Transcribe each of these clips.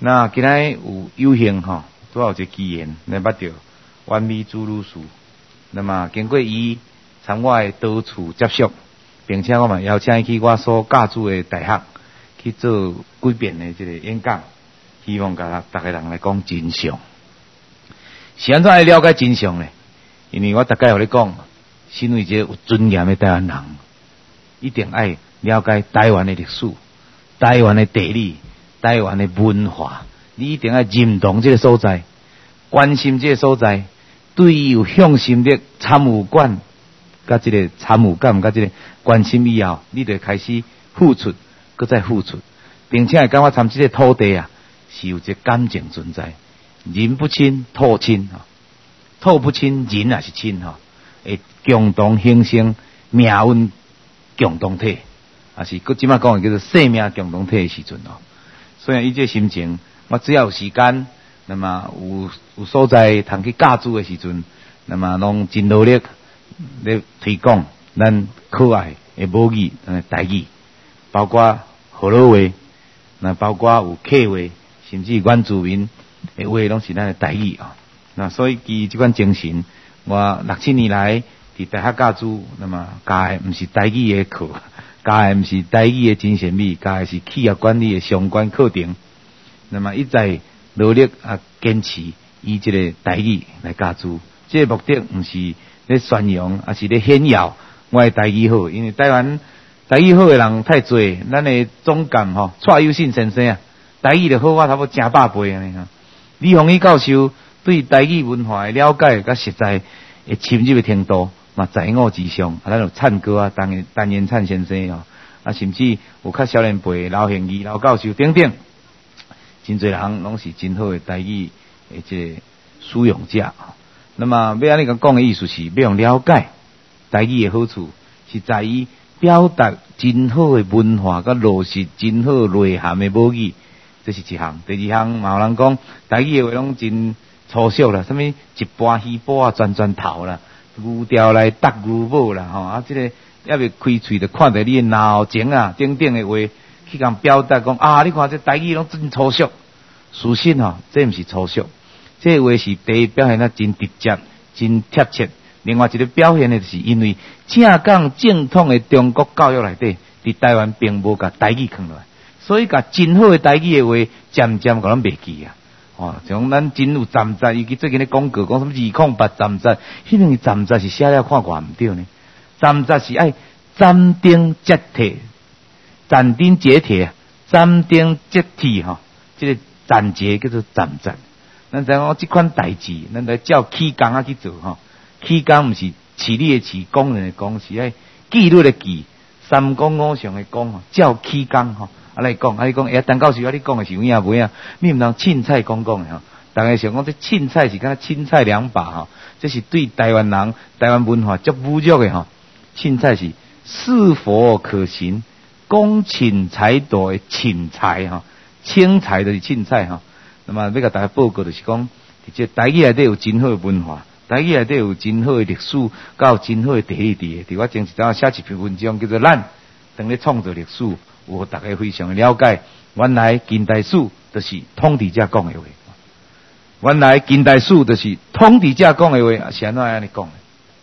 那今仔有幸吼，拄好一个机缘来捌到完美主女士。那么经过伊参我的到处接触，并且我嘛邀请伊去我所教主的大学去做几遍的这个演讲，希望甲大家人来讲真相。是安怎来了解真相呢？因为我大概互你讲，身为一个有尊严的台湾人，一定爱了解台湾的历史、台湾的地理、台湾的文化，你一定要认同这个所在，关心这个所在，对伊有向心力、参与感，甲这个参与感，甲这个关心以后，你就开始付出，搁再付出，并且感觉参这个土地啊，是有一个感情存在，人不亲，土亲哈，土不亲，人也是亲哈，会共同形成命运共同体，也是搁即摆讲的叫做生命共同体的时阵哦。所以伊这心情，我只要有时间，那么有所在通去教主的时阵，那么拢真努力咧推广咱可爱的母语，台语，包括河洛话，那包括有客话，甚至原住民的话，拢是咱的台语啊。那所以基于这款精神，我6、7年来伫大学教主，那么教的毋是台语的课。教的毋是台语的真善美，教的是企业管理的相关课程。那么一再努力坚持以这个台语来教书，这个目的毋是咧宣扬，而是咧炫耀我的台语好。因为台湾台语好的人太多，咱的总监蔡友信先生啊，台语就好我差不多正100倍安尼哈。李鸿宇教授对台语文化的了解甲实在会深入的程度。嘛，在我之上，咱有灿哥啊，陈延灿先生哦，甚至有较少年辈老行医、老教授等等，真侪人拢是真好的台语的这个使用者。那么要安尼讲的意思是，要用了解台语的好处，是在于表达真好的文化，甲落实真好内涵的母语，这是一项。第二项嘛，有人讲台语的话拢真粗俗啦，什么一般鱼脯啊，转头啦。牛调来搭牛母啦吼，这个还未开喙就看到你的脑前啊等等的话，去讲表达讲啊，你看这台语拢真粗俗。事实这毋是粗俗，这话是第一表现真直接、真贴切。另外一个表现的就是因为正讲正统的中国教育内底，伫台湾并无甲台语放落来，所以甲真好的台语的话，渐渐甲咱袂记啊。像咱真有站在，尤其最近咧广告讲什么208站在，迄两个站在是写了看偌毋对呢？站在是爱斩钉截铁，斩钉截铁，斩钉截铁吼，这个斩截叫做站在。咱知影这款代志，咱来照起工啊去做吼。起工毋是市里的市，工人的工，是爱纪律的纪，三公五常的公吼，照起工吼。来讲，你讲，陈教授，你讲的是有影无影？你毋通凊彩讲吼。大家想讲这凊彩是敢若凊彩2把吼，这是对台湾人、台湾文化足侮辱的吼。凊彩是是否可行？公请财多的请财吼，请财就是凊彩吼。那么要甲大家报告就是讲，这台语内底有真好的文化，台语内底有真好的历史，甲有真好的地理伫。伫我前一阵写一篇文章，叫做《咱当咧创造历史》。有大家非常了解，原来近代史就是统治者讲的话。原来近代史就是统治者讲的话，是安怎安尼讲的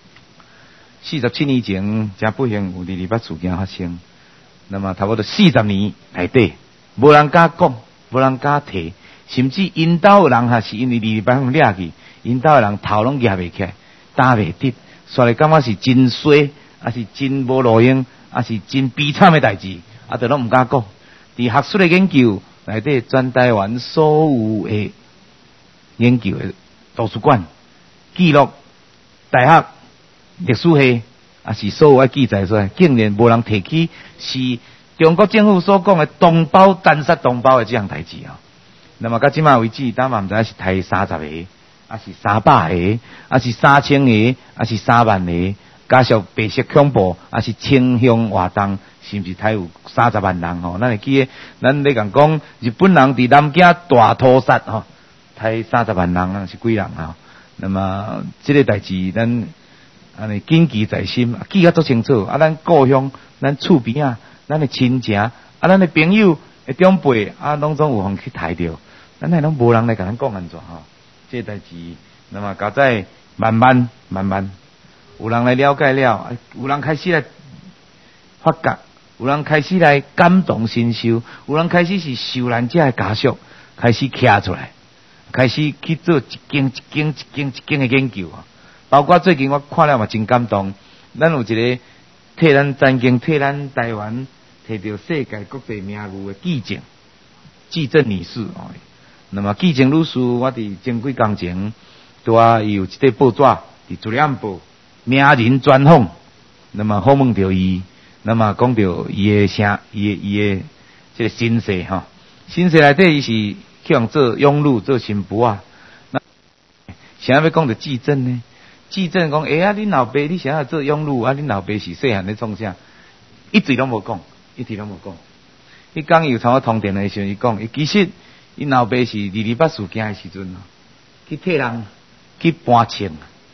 ？47年前，真不幸有228事件发生。那么差不多40年内底，无人敢讲，无人敢提，甚至因兜的人还是因为228掠去，因兜的人头拢举袂起来，担袂得，所以感觉是真衰，还是真无路用，还是真悲惨的代志。就拢毋敢讲，伫学术的研究内底，全台湾所有的研究的图书馆记录，大学历史系也是所有记载出来，竟然无人提起是中国政府所讲的同胞斩杀同胞的这样代志啊。那么到今嘛为止，咱嘛毋知是提30个，还是300个，还是3000个，还是3万个。加上白色恐怖，还是清乡活动，是毋是才有30万人吼？咱会记诶，咱咧讲日本人伫南京大屠杀吼，才30万人是几人吼？那么这个代志，咱安尼谨记在心，记较足清楚。咱故乡、咱厝边咱的亲情、咱的朋友、长辈拢总有互去抬着。 咱那拢无人来甲咱讲安怎吼？这代志，那么加在慢慢，有人来了解了，有人开始来发觉，有人开始来感同身受，有人开始是受难者的家属开始徛出来，开始去做一件的研究啊。包括最近我看了嘛，真感动。咱有一个替咱曾经替咱台湾摕到世界国际名誉的季正女士哦。那么季正女士，我伫前几工前，拄啊有一块报纸伫《自然报》名人专访，那么访问到伊，那么讲到伊的这个身世哈，身世内底伊是去用做养女做新妇啊。那想要讲到季正呢？季正讲，啊，恁老爸你想要做养女啊？恁老爸是细汉咧创啥？一直拢无讲。迄讲伊有参我通电的时候，伊讲，其实因老爸是228事件的时阵，去替人去搬枪，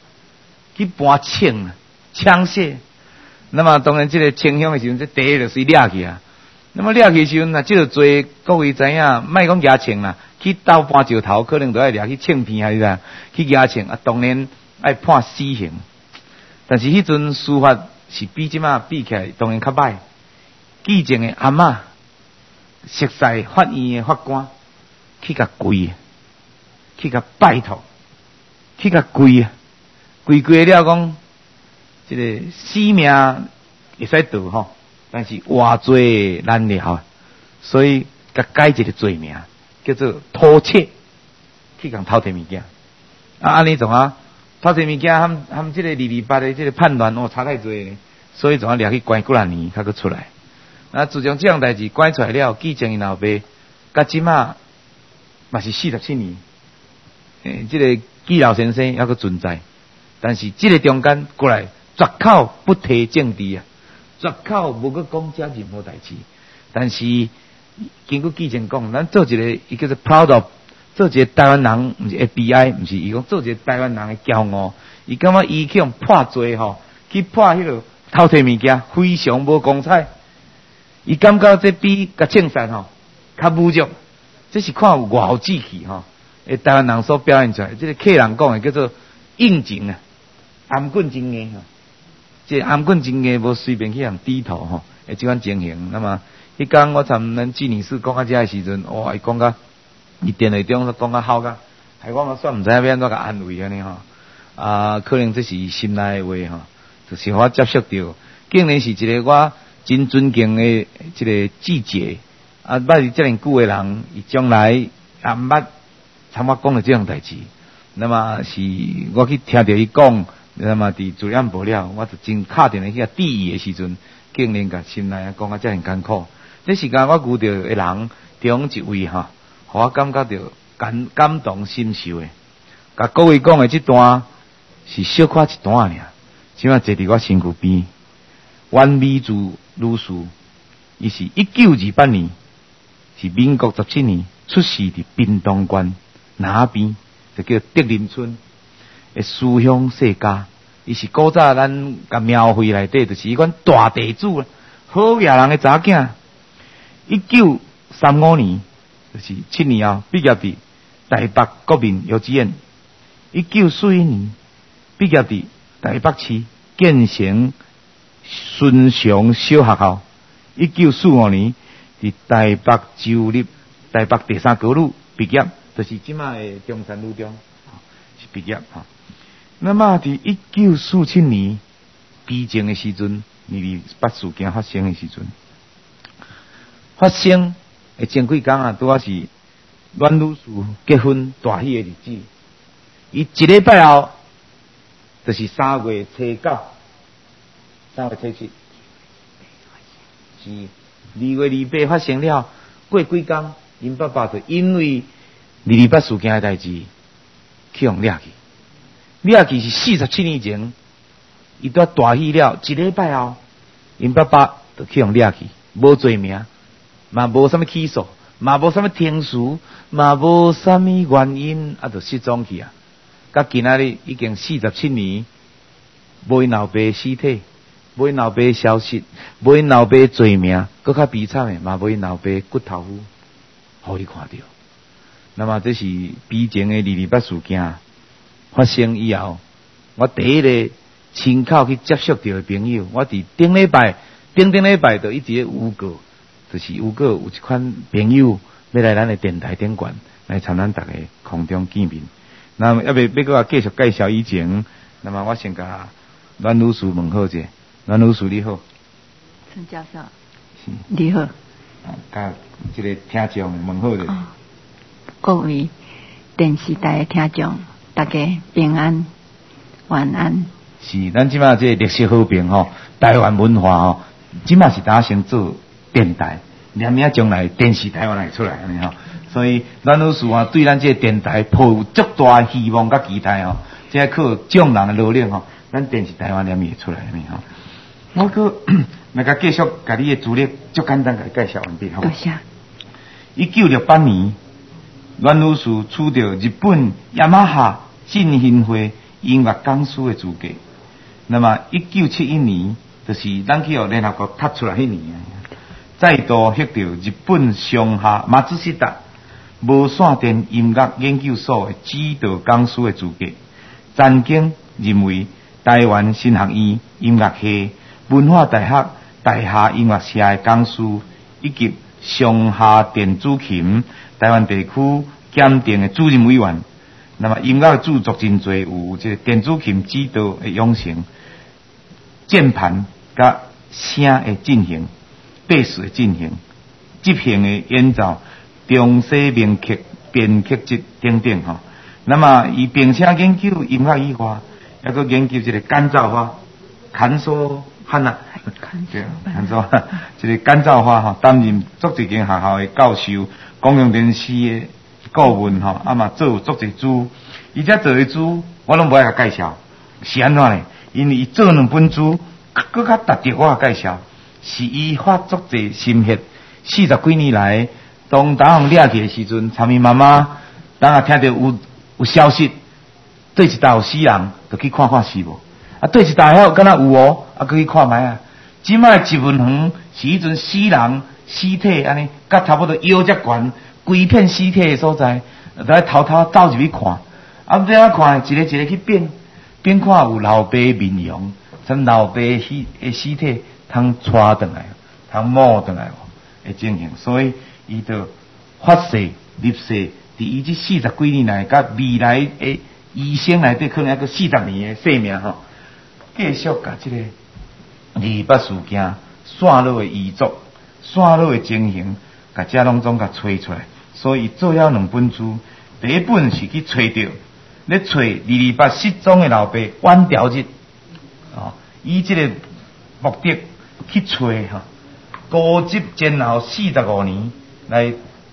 枪械。那么当然，这个枪响的时阵，这第一就随掠去啊。那么掠去的时阵，那这个做各位知影，莫讲举枪啦，去斗搬石头，可能都要掠去枪片还是啥，去举枪啊，当然爱判死刑。但是迄阵司法是比即马比起来，当然较歹。季正的阿嬷，熟悉法院的法官，去甲跪，去甲拜托，去甲跪了讲，这个性命会使得吼，但是偌罪难了，所以甲改一个罪名，叫做偷窃，去甲偷摕物件。安尼种啊，偷摕物件，含这个228的这个判断差太多咧，所以总掠去关几啊年，才佫出来。那自从这样代志关出来了，季正因老爸，甲即马嘛是47年，这个季老先生还佫存在，但是这个中间过来绝口不提政治啊，绝口无佫讲遮任何代志。但是经过季正讲，咱做一个伊叫做 proud of， 做一个台湾人，毋是 FBI， 毋是伊讲做一个台湾人的骄傲。伊感觉伊去用破罪吼，去破迄个偷摕物件，非常无光彩。伊感觉这比甲庆善吼较侮辱，这是看有偌有志气吼。台湾人所表现出来，这个客人讲的叫做应景啊，颔棍真硬吼，这颔棍真硬无随便去人低头吼，这款情形。那么迄天我参咱季女士讲到这的时阵，哇，伊讲甲伊电话中讲甲好甲，害我嘛算毋知影要安怎甲安慰安尼吼。可能这是心内的话吼，就是我接触到，竟然是一个我真尊敬的这个记者，捌是遮尔久的人，伊将来也毋捌参我讲的这样代志。那么是我去听到伊讲，那么伫自然报了，我就真敲定去质疑的时阵，竟然甲心内讲啊遮尔艰苦。这时间我遇到的人中一位哈，互我感觉到感动心受的，甲各位讲的这段是小可一段尔，即摆坐伫我身躯边。阮美珠女士，伊是1928年，是民国17年出世伫屏东县那边，就叫德林村的思乡世家。伊是古早咱甲庙会内底，就是迄款大地主啦，好野人的查囝。1935年，就是7年后毕业伫台北国民幼稚园。1941年毕业伫台北市建成顺祥小学校。1945年伫台北州立台北第3高女毕业，就是即卖的中山女中是毕业哈。那么伫1947年之前的时阵，228事件发生的时阵，发生的前几天啊，拄啊是阮女士结婚大喜的日子。伊1礼拜后，就是3月初9。3月初7，是2月28发生了。过几天，因爸爸就因为228事件的代志，去互掠去。掠去是47年前，伊拄大喜了1礼拜后，因爸爸就去互掠去，无罪名，嘛无啥物起诉，嘛无啥物听书，嘛无啥物原因，就失踪去啊。到今仔日已经47年，无因老爸的尸体。无因老爸消息，无因老爸罪名，搁较悲惨的，嘛无因老爸骨头互你看到。 那么这是比前的228事件发生以后，我第一个亲口去接触到的朋友，我伫顶礼拜就一直有过，就是有一款朋友要来咱的电台顶管来参咱大家空中见面。那么要搁继续介绍以前，那么我先甲阮女士问好者，阮女士你好， 陈教授，你好， 甲这个听众问好者。 各位电视台的听众，大家平安晚安。 是，咱即马这历史和平吼，台湾文化吼，即马是打算做电台，连名将来电视台湾会出来安尼吼。所以咱女士啊，对咱这电台抱有足大希望甲期待吼，这靠众人的努力吼，咱电视台湾连名会出来安尼吼。我搁来甲继续甲你的资历，足简单甲你介绍完毕吼。 多谢。 1968年。阮女士取得日本雅马哈振兴会音乐讲师的资格。那么1971年，就是咱去互联合国踢出来迄年，再度获得日本上下马自斯达无线电音乐研究所的指导讲师的资格。曾经认为台湾新学院音乐系、文化大学大厦音乐社的讲师，以及上下电子琴台湾地区检定的主任委员。那么音乐著作真多，有这电子琴指导的养成、键盘甲声的进行、贝斯的进行、即兴的演奏、中西名曲编曲集等等吼。那么伊并且研究音乐以外，还佫研究这个干燥花、砍索汉啊，对，砍索这个干燥花吼，担任足一间学校的教授、公共电视的顾问吼，啊嘛做足一组，伊遮做的组我拢无爱甲介绍，是安怎呢？因为伊做2本书，佫较值得我介绍，是伊花足侪心血，40几年来，当大行掠去的时阵，参伊妈妈当下听到有消息，对一搭有死人，就去看是无？啊，对一搭遐敢若有哦，啊，去看卖啊。即摆一分园是迄阵死人尸体安尼，甲差不多腰遮悬，规片尸体的所在，在偷偷走入去看。啊，这样看，一个一个去变看有老爸面容，像老爸的尸体，通带转来，通摸转来的情形。所以伊就发誓立誓。伫伊这40几年来，甲未来的医生内底可能还佫40年的生命吼，继续甲这个228事件线路的遗作、线路的情形，甲遮拢总甲找出来。所以做了2本书，第一本是去找到咧找228失踪的老爸晚条日，以这个目的去找吼，高级前后45年来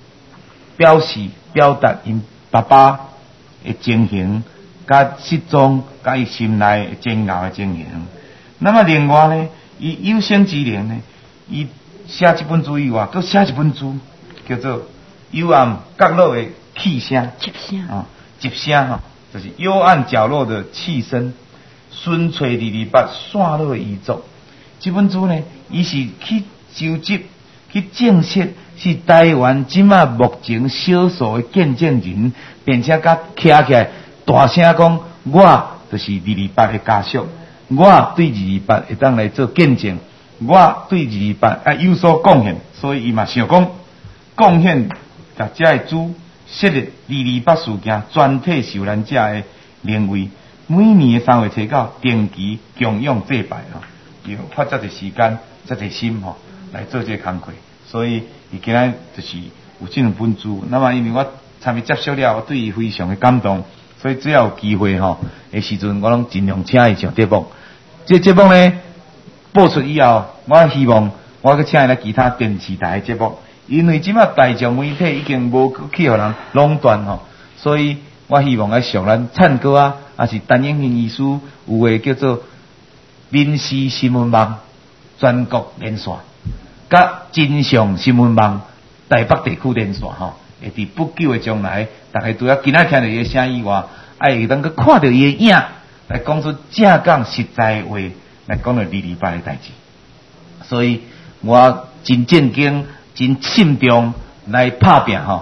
表达因爸爸的情形，甲失踪，甲伊心内的煎熬的情形。那么另外呢，伊有生之年呢，伊写这本书以外，佮写一本书叫做《幽暗角落的气声》。集声哈，就是幽暗角落的气声，寻找228线路的遗作。这本书呢，伊是去收集、去证实。是台湾即马目前少数的见证人，并且甲徛起来大声讲，我就是228的家属，我对228会当来做见证，我对228有所贡献，所以伊嘛想讲贡献甲遮的主设立228事件全体受难者的名位，每年的3月初9定期供养祭拜要花遮侪时间、遮侪心来做这个工作。所以伊今仔就是有这2本书，那么因为我参与接触了，我对伊非常的感动，所以只要有机会的时阵，我拢尽量请伊上节目。这节目呢播出以后，我希望我去请伊来其他电视台的节目，因为即马大众媒体已经无去互人垄断所以我希望来上咱灿哥啊，还是陈永兴医师有个叫做民视新闻网全国连线。甲真相新闻网台北地区连线会伫不久的将来，大家除了今仔听到伊的声以外，会当去看到伊的影，来讲出正讲实在话，来讲到228的代志。所以我真正经、真慎重来拍拼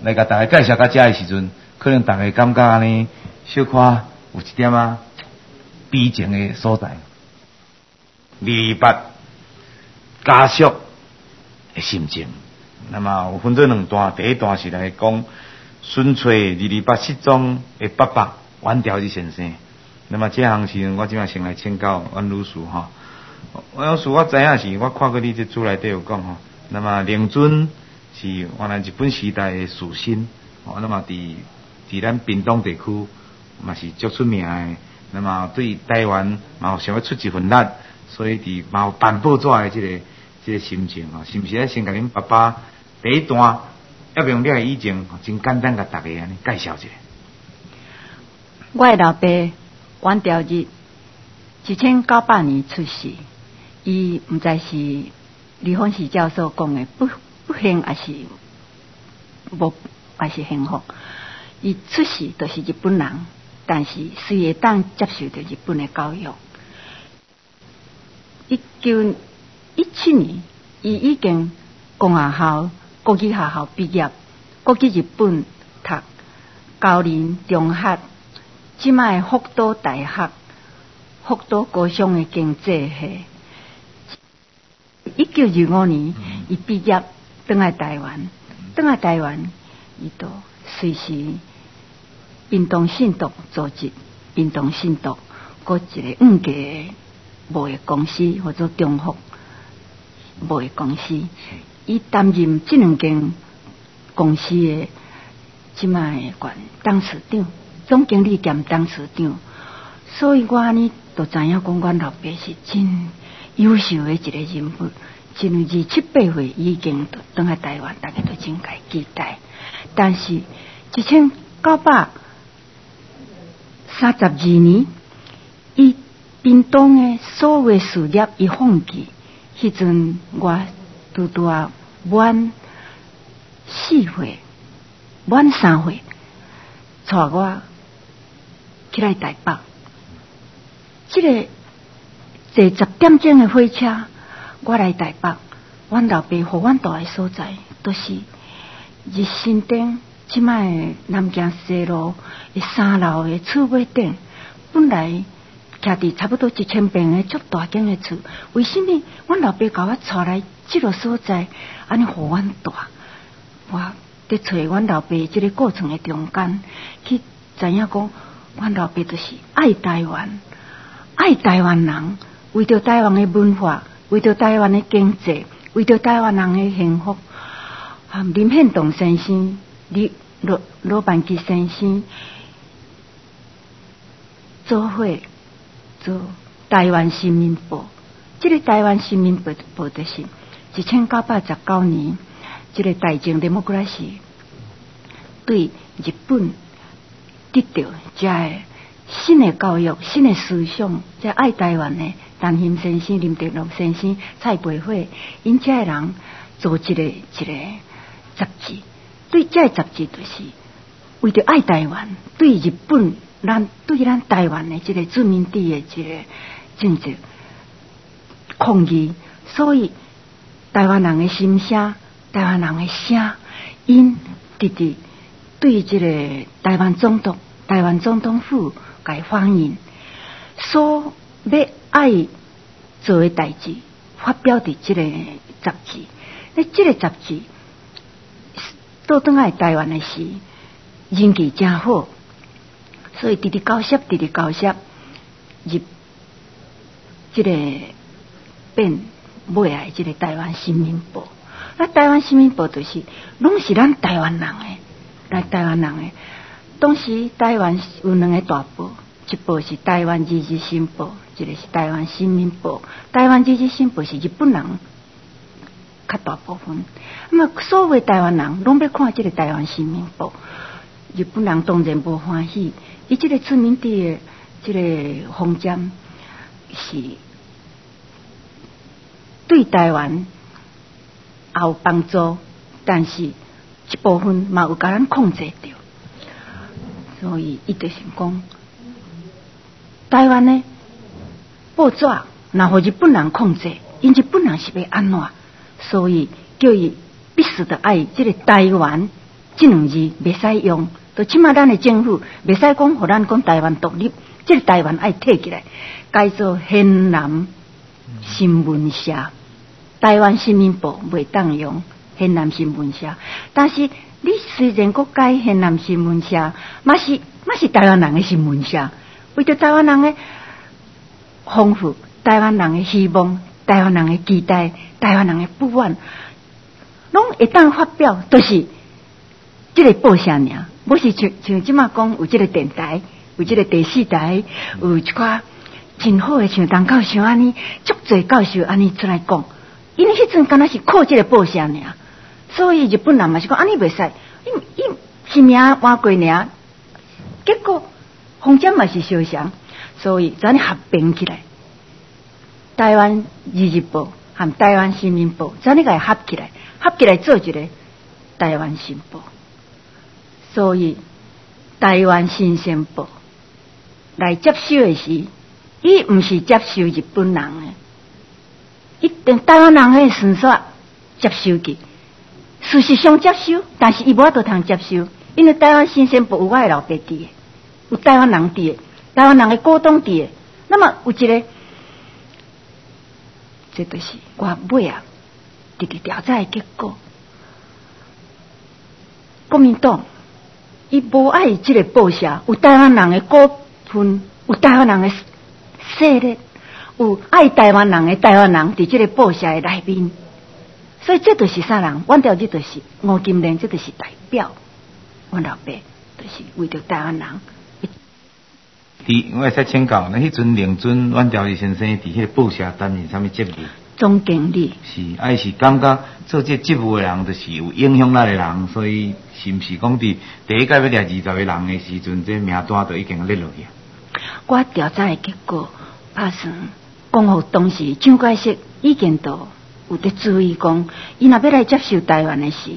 来甲大家介绍到遮的时阵，可能大家感觉安尼小可有一点啊悲情的所在。28家属的心情，那么有分做两段，第一段是来讲孙翠28失踪的爸爸阮条志先生。那么这项时我即摆先来请教阮律师哈。阮律师我知影是我看过你这书内底有讲吼，那么令尊是原来日本时代的士绅，那么伫咱屏东地区嘛是足出名的，那么对台湾嘛有想要出一份力，所以伫嘛有办报纸的这个心情吼，是毋是先甲恁爸爸第一段要不用了以前真简单甲大家安尼介绍一下。 我的老爸阮条日1900年出世，伊毋知是李凤喜教授讲的不幸还是无还是幸福。伊出世就是日本人，但是虽会当接受着日本的教育。1917年，伊已经公学校、国语学校毕业，国去日本读高龄中学，即卖福岛大学、福岛高商的经济系。1925年，伊毕业，返来台湾，伊就随时运动信读组织，运动信读，搁一个五家贸易公司或者中福贸易公司，伊担任这两间公司的即卖的董事长、总经理兼董事长。所以我安尼就知影讲，阮老爸是真优秀的一个人物。因为27、8岁已经返来台湾，大家都真该期待。但是1932年，伊屏东的所有事业伊放弃。迄阵我拄啊满4岁、满3岁，带我起来台北。这个坐10点钟的火车，我来台北。阮老爸和阮住的所在，都是日新店即卖南京西路的3楼的厝尾顶。本来徛伫差不多1000平的足大间的厝，为什么阮老爸甲我带来这个所在，安尼互阮住？我伫找阮老爸这个过程的中间，去知影讲，阮老爸就是爱台湾，爱台湾人，为着台湾的文化，为着台湾的经济，为着台湾人的幸福。林献堂先生、罗万吉先生做伙做台湾新民报。这个台湾新民报就是1919年，这个大正 democracy 对日本得到这个新的教育、新的思想，这爱台湾的陈兴先生、林德禄先生、蔡培慧，因这个人做一个杂志。对这个杂志就是为着爱台湾，对日本对咱台湾的这个殖民地的这个政治抗议。所以台湾人的心声、台湾人的声，因直直对这个台湾总统府来反映，所要爱做的代志，发表伫这个杂志。那这个杂志倒转来台湾的时，人气真好，所以直直交涉，入这个变尾来这个台湾新民报。那台湾新民报就是拢是咱台湾人的，当时台湾有2个大报，一报是台湾日日新报，一个是台湾新民报。台湾日日新报是日本人较大部分，那么所有台湾人拢要看这个台湾新民报。日本人当然无欢喜，伊这个殖民地的这个方针是对台湾也有帮助，但是一部分嘛有甲咱控制着。所以伊就想讲，台湾呢报纸若互日本人控制，因日本人是要安怎？所以叫伊必须得爱这个台湾这两字袂使用，就起码咱的政府袂使讲，互咱讲台湾独立，这个台湾爱摕起来，改做县南新闻社，台湾新民报袂当用县南新闻社，但是你虽然国改县南新闻社，嘛是台湾人的新闻社，为着台湾人的丰富，台湾人的希望，台湾人的期待，台湾人的不安，拢会当发表，都是这个报社尔，不是像即马讲有这个电台，有这个第四台，有一寡真好的像陈教授安尼，足侪教授安尼出来讲，因为迄阵敢若是靠这个报社尔，所以日本人嘛是讲安尼袂使，因是名换过尔，结果风险嘛是相像，所以咱合并起来，台湾日报和台湾新民报，咱个合起来做一个台湾新报。所以台湾新鲜报来接收的是，伊毋是接收日本人的，一定台湾人的顺续接收去，事实上接收，但是伊无法度通接收，因为台湾新鲜报有我的老爸伫的，有台湾人伫的，台湾人的股东伫的，那么有一个，这就是我尾啊，这个调查的结果，国民党。伊无爱这个报社，有台湾人的股份，有台湾人的势力，有爱台湾人的台湾人伫这个报社的内面，所以这就是啥人？阮条这就是吴金莲，这就是代表阮老爸，就是为着台湾人。 我会使请教，那迄阵令尊阮条先生伫迄个报社担任啥物职务？ 总经理是，是感觉做这职务的人，就是有影响力的人，所以是毋是讲伫第一届要掠20个人的时阵，这名单就已经列落去。 我调查的结果拍算，讲互当时蒋介石已经都有在注意讲，伊若要来接受台湾的时，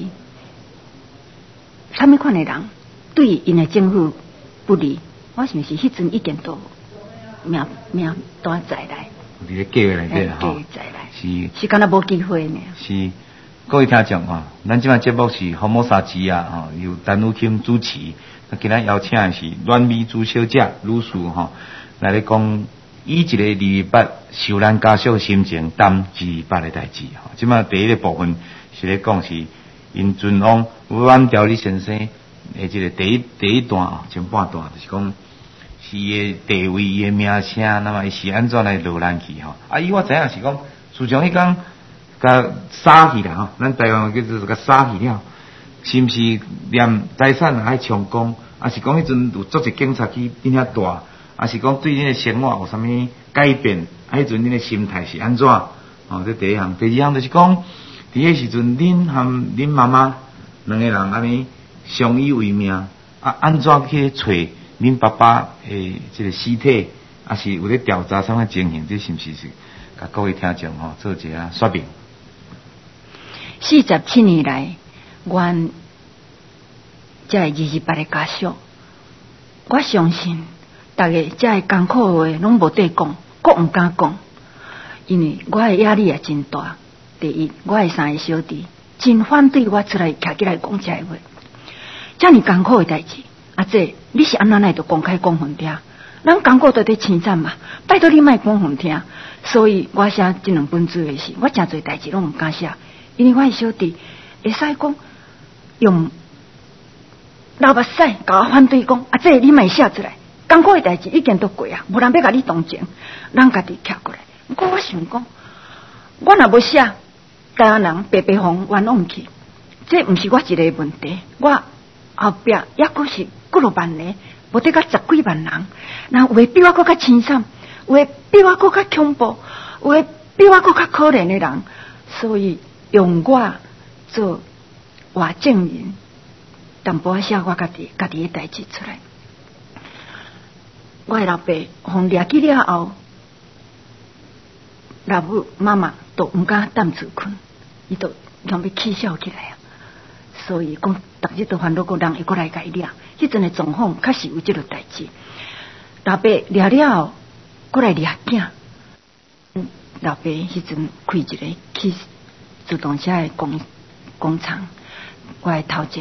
啥物款的人对因的政府不利，我想是迄阵已经都名单在来。 伫咧计划内底啦，吼， 是敢若无机会呢。 是，各位听众吼，咱即摆节目是福摩沙吉啊，吼，由陈武钦主持。今仔邀请的是阮美珠小姐女士吼，来咧讲以一个228受难家属心情谈228的代志吼。即摆第一个部分是咧讲是因尊王阮条理先生的即个第一段前半段，就是讲。是伊的地位、伊的名声，那么伊是安怎来落难去吼？啊，伊我知影是讲，自从迄天甲杀去啦吼，咱台湾叫做甲杀去了，是毋是连财产也爱充公？啊，是讲迄阵有组织警察去恁遐带，啊是讲对恁的生活有啥物改变？啊，迄阵恁的心态是安怎？哦，这第一项，第二项就是讲，伫迄时阵恁和恁妈妈两个人安尼相依为命，啊，安怎去找？恁爸爸诶，这个尸体，啊是有咧调查啥物情形？这是毋是甲各位听众吼做一下说明 ？47年来，阮这228个家属，我相信大家这艰苦话拢无得讲，佫毋敢讲，因为我的压力也真大。第一，我的3个小弟真反对我出来徛起来讲这话，这么艰苦的代志。啊，这你是安怎来就公开讲互听？咱讲过都在称赞嘛，拜托你莫讲互听。所以我写这2本书的时，我真侪代志拢毋敢写，因为我的小弟会使讲用流目屎甲我反对讲，啊，这你莫写出来，艰苦的代志已经都过啊，无人要甲你同情，咱家己徛过来。不过我想讲，我若无写，台湾人白互冤枉去，这毋是我一个问题，我后壁也佫是。几落万人，无得甲10几万人，那有诶比我佫较凄惨，有诶比我佫较恐怖，有诶比我佫较可怜诶人，所以用我做话证人，淡薄仔写我家己诶代志出来。我诶老爸互掠去了后，老母妈妈都毋敢担住困，伊都想要起笑起来啊！所以讲，逐日都烦恼，个人会过来甲伊掠。迄阵的状况确实有这个代志。老爸掠了后，过来掠囝。老爸迄阵开一个去自动车的工厂，我头前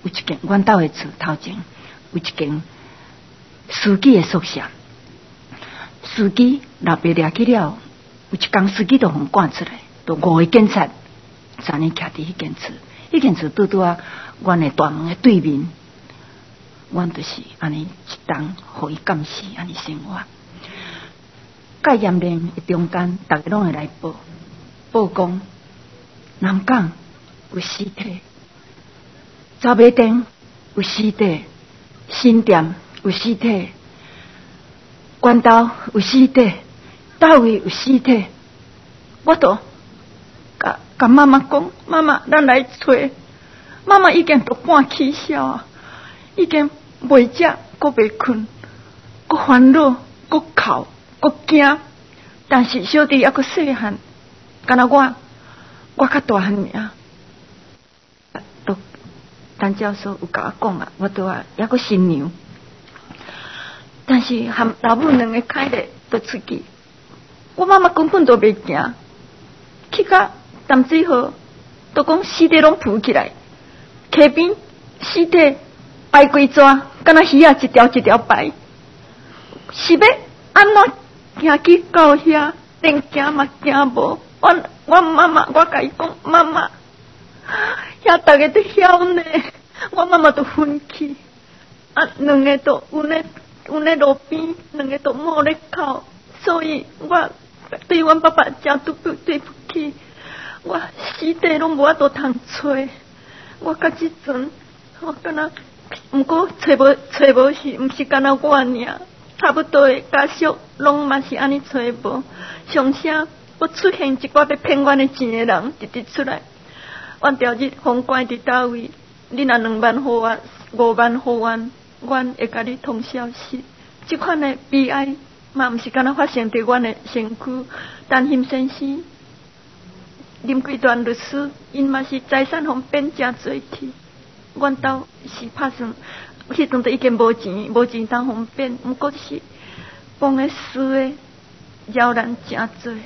有一间阮兜的厝头前有一间司机的宿舍，司机老爸掠去了，有一工司机就互赶出来，就5个警察昨日徛伫迄间厝，迄间厝拄拄啊，阮的大门的对面，阮就是安尼一当互伊监视安尼生活。戒严令的中间，大家拢会来报讲，南港有尸体，走马灯有尸体，新店有尸体，关岛有尸体，倒位有尸体。我都甲妈妈讲，妈妈，咱来找。妈妈已经都半起笑啊，已经袂食，阁袂困，阁烦恼，阁哭，阁惊。但是小弟还阁细汉，敢若我较大汉尔。都陈教授有甲我讲啊，我都还阁新娘。但是含老母两个开咧都出去，我妈妈根本都袂惊，去到淡水河，都讲尸体拢浮起来，溪边尸体排规抓，敢若鱼啊一条一条排，是要安怎行去到遐，连行嘛行无。我妈妈，我甲伊讲，妈妈，遐大家都晓呢，我妈妈都昏去，两个都有咧路边，两个都冒咧哭，所以我对阮爸爸真对不起，我尸体拢无法度通找，我到即阵，我敢若，毋过找无是，毋是敢若我尔，差不多的家属拢嘛是安尼找无，上声要出现一寡要骗阮的钱的人，直直出来，阮条日封关伫倒位，你若2万互我，5万互阮会甲你通消息。即款的悲哀嘛，毋是敢若发生伫阮的身躯。陈兴先生、林贵端律师，因嘛是财产方变真侪去。阮兜是拍算，迄阵都已经无钱当方便，毋过是帮的输的扰人真侪。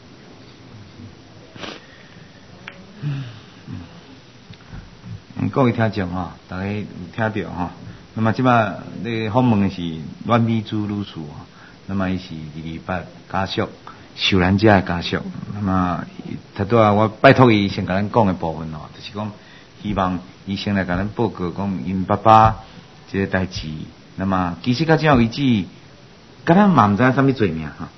各位听众吼，大家有听到吼。那么即摆咧访问的是阮美珠女士，那么伊是228家属受难者的家属。那么头拄我拜托伊先甲咱讲的部分哦，就是讲希望伊先来甲咱报告讲因爸爸这个代志。那么其实到这为止，敢若嘛毋知影啥物罪名哈。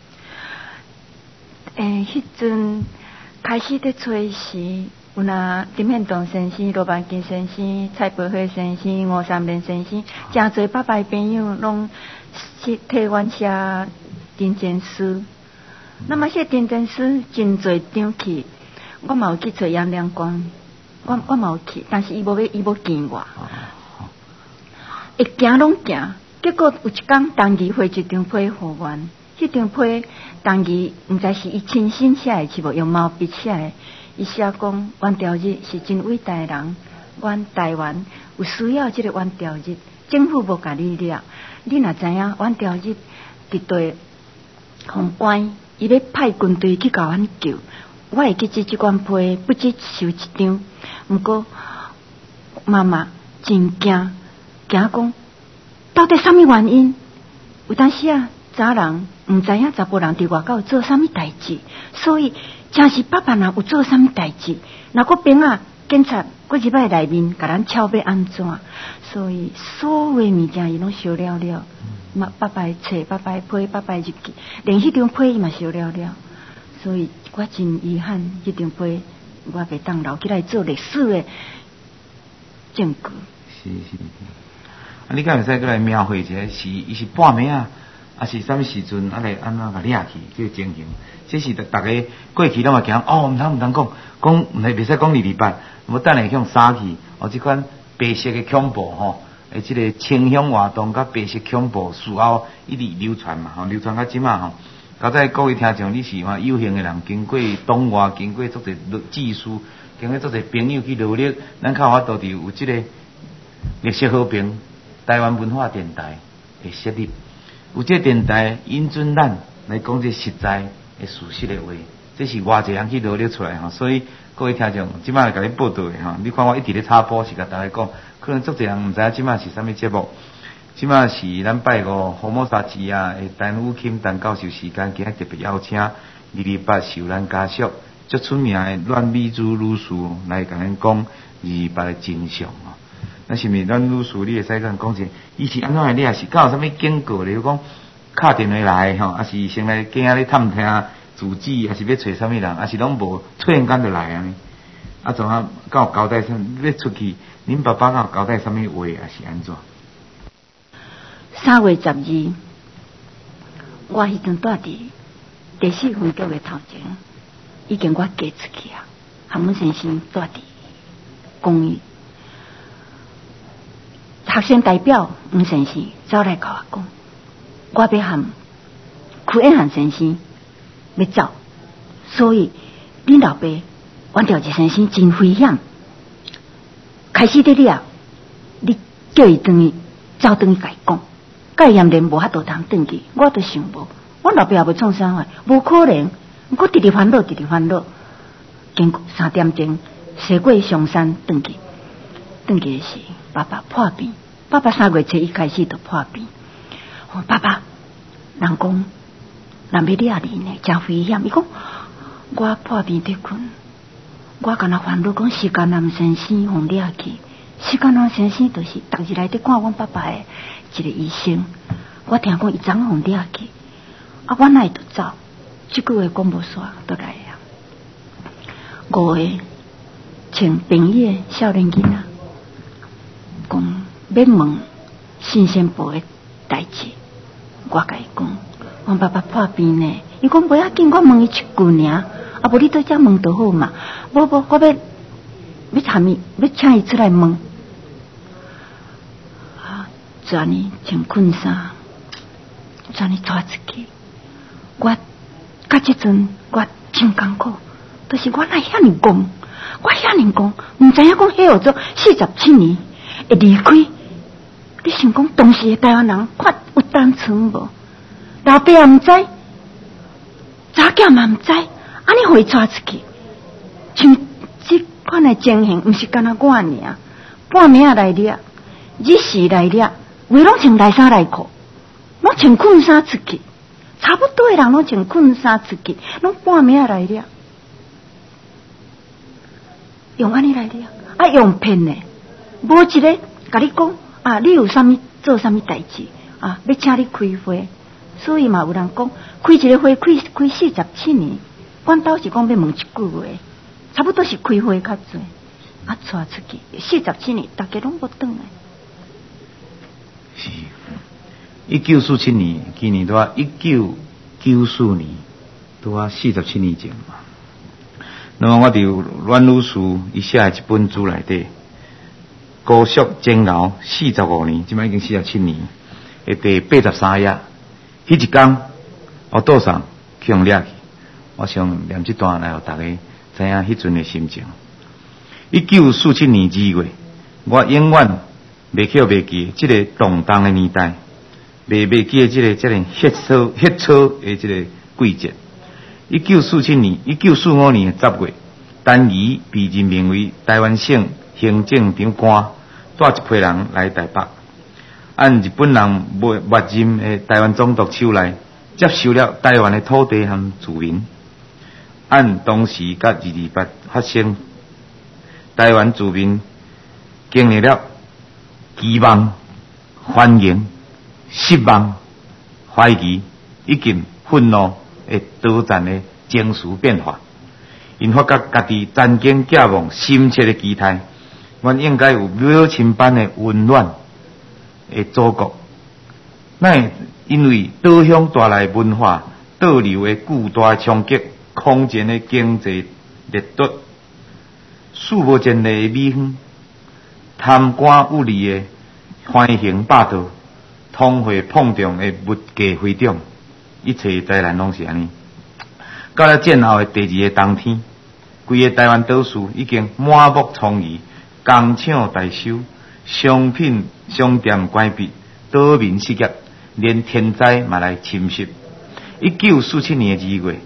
迄阵开始在找时。有那林献堂先生、罗万金先生、蔡培辉先生、吴三连先生，真侪爸爸的朋友拢替阮写တင်情书。那么写တင်情书真侪张去，我嘛有去找杨亮光，我嘛有去，但是伊无见我，会行拢行。结果有一工，当期回一张批互阮，迄张批当期毋知是伊亲身写的，是无用毛笔写的。伊写讲，原朝日是真伟大的人，阮台湾有需要即个原朝日，政府无甲你了。你若知影原朝日伫对洪关，伊要派军队去甲阮救，我会去即款批，不止收一张。毋过妈妈真惊讲，到底啥物原因？有当时啊，查人毋知影查甫人伫外口做啥物代志，所以。真是爸爸若有做啥物代志，若个兵啊警察搁入来内面，甲咱敲要安怎？所以所有物件伊拢烧了了。嘛，爸爸的册、爸爸的批、爸爸的日记，连迄张批伊嘛烧了了。所以我真遗憾，迄张批我袂当留起来做历史的证据。 是。你敢会使过来描绘一下？伊是半暝啊？啊是啥物时阵来安怎甲掠去？这个情形，这是大家过去拢嘛讲哦，毋通讲袂使讲228，无等下向杀去即款白色的恐怖吼，即个清乡活动甲白色恐怖事后一直流传嘛，流传到即嘛吼。刚才各位听众，你是有幸的人，经过东华，经过足侪技术，经过足侪朋友去努力，咱较有法度伫有即个绿色和平台湾文化电台会设立。有这电台引准咱来讲这实在的事实的话， 这是偌济人去罗列出来吼，所以各位听众，即摆甲你报道的吼，你看我一直咧插播是甲大家讲，可能足侪人毋知影即摆是啥物节目。即摆是咱拜五福摩沙市啊，陈武钦陈教授时间，今日特别邀请228受咱家属最出名的阮美珠女士来甲咱讲228的真相哦。那是毋是阮女士，你会使甲咱讲者，伊是安怎的？你也是敢有啥物警告？例如讲敲电话来吼，还是先来囝仔咧探听住址，还是要找啥物人，还是拢无突然间就来安尼？啊，怎啊？敢有交代啥？要出去，恁爸爸敢有交代啥物话，还是安怎 ？3月12日，我迄阵住伫第4分局的头前，已经我嫁出去啊，和阮先生住伫公寓。学生代表阮先生走来甲我讲，我要和屈永汉先生要走，所以恁老爸阮条一先生真危险。开始你叫伊转去走转去甲伊讲。甲伊连无法度通转去，我都想无，我老爸也无创啥话，无可能。我直直烦恼，经过3点钟，西过上山转去的是爸爸破病。爸爸3月7一开始就破病。爸爸，人讲，人要掠你呢，真危险。伊讲，我破病伫困，我敢若烦恼讲时间男先生互掠去。时间男先生就是逐日来伫看阮爸爸的一个医生，我听讲伊昨昏掠去，啊，我哪会就走？这句话讲无煞，就来啊。5个穿平衣的少年囡仔，讲要问新鲜部的代志，我甲伊讲，阮爸爸破病呢，伊讲袂要紧，我问伊一句尔，啊，无你倒遮问就好嘛。无，我要喊伊，要请伊出来问。昨日穿困衫，昨日带出去，我到这阵我真艰苦，就是我哪遐尼戆，我遐尼戆，唔知影讲迄号做47年会离开。你想讲当时的台湾人看有单纯无？老爸也唔知，查囝嘛唔知，安尼互伊带出去，像这款的情形，唔是干那我尔，半暝来掠，日时来掠。为拢穿内衫内裤，拢穿困衫出去，差不多的人拢穿困衫出去，拢半暝来掠，用安尼来掠，啊用骗的，无一个甲你讲啊，你有啥物做啥物代志啊，要请你开会，所以嘛有人讲开一个会开47年，阮兜是讲要问一句话，差不多是开会较济，啊带出去47年，大家拢无转来。 是1947年，今年拄啊1994年，拄啊47年前嘛。那么我伫阮女士伊写的一本书内底，孤宿煎熬45年，即摆已经47年，的第83页，迄一天我岛上去互掠去，我想念这段来，互大家知影迄阵的心情。1947年2月，我永远袂记这个动荡的年代，袂记的这个血草的这个季节。1945年的10月，陈仪被任命为台湾省行政长官，带一批人来台北，按日本人默认的台湾总督手内接收了台湾的土地和住民，按当时甲228发生，台湾住民经历了期望、欢迎、失望、怀疑以及愤怒的多层的情绪变化，因发觉家己曾经寄望深切的期待，阮应该有母亲般的温暖的祖国，乃因为岛乡带来文化倒流的巨大冲击，空前的经济掠夺，数无前例的美远。贪官污吏的欢刑霸道，通货膨胀的物价飞涨，一切灾难拢是安尼。到了战后的第2个冬天，规个台湾岛市已经满目疮痍，工厂大收，商店关闭，岛民失业，连天灾嘛来侵袭。1947年2月，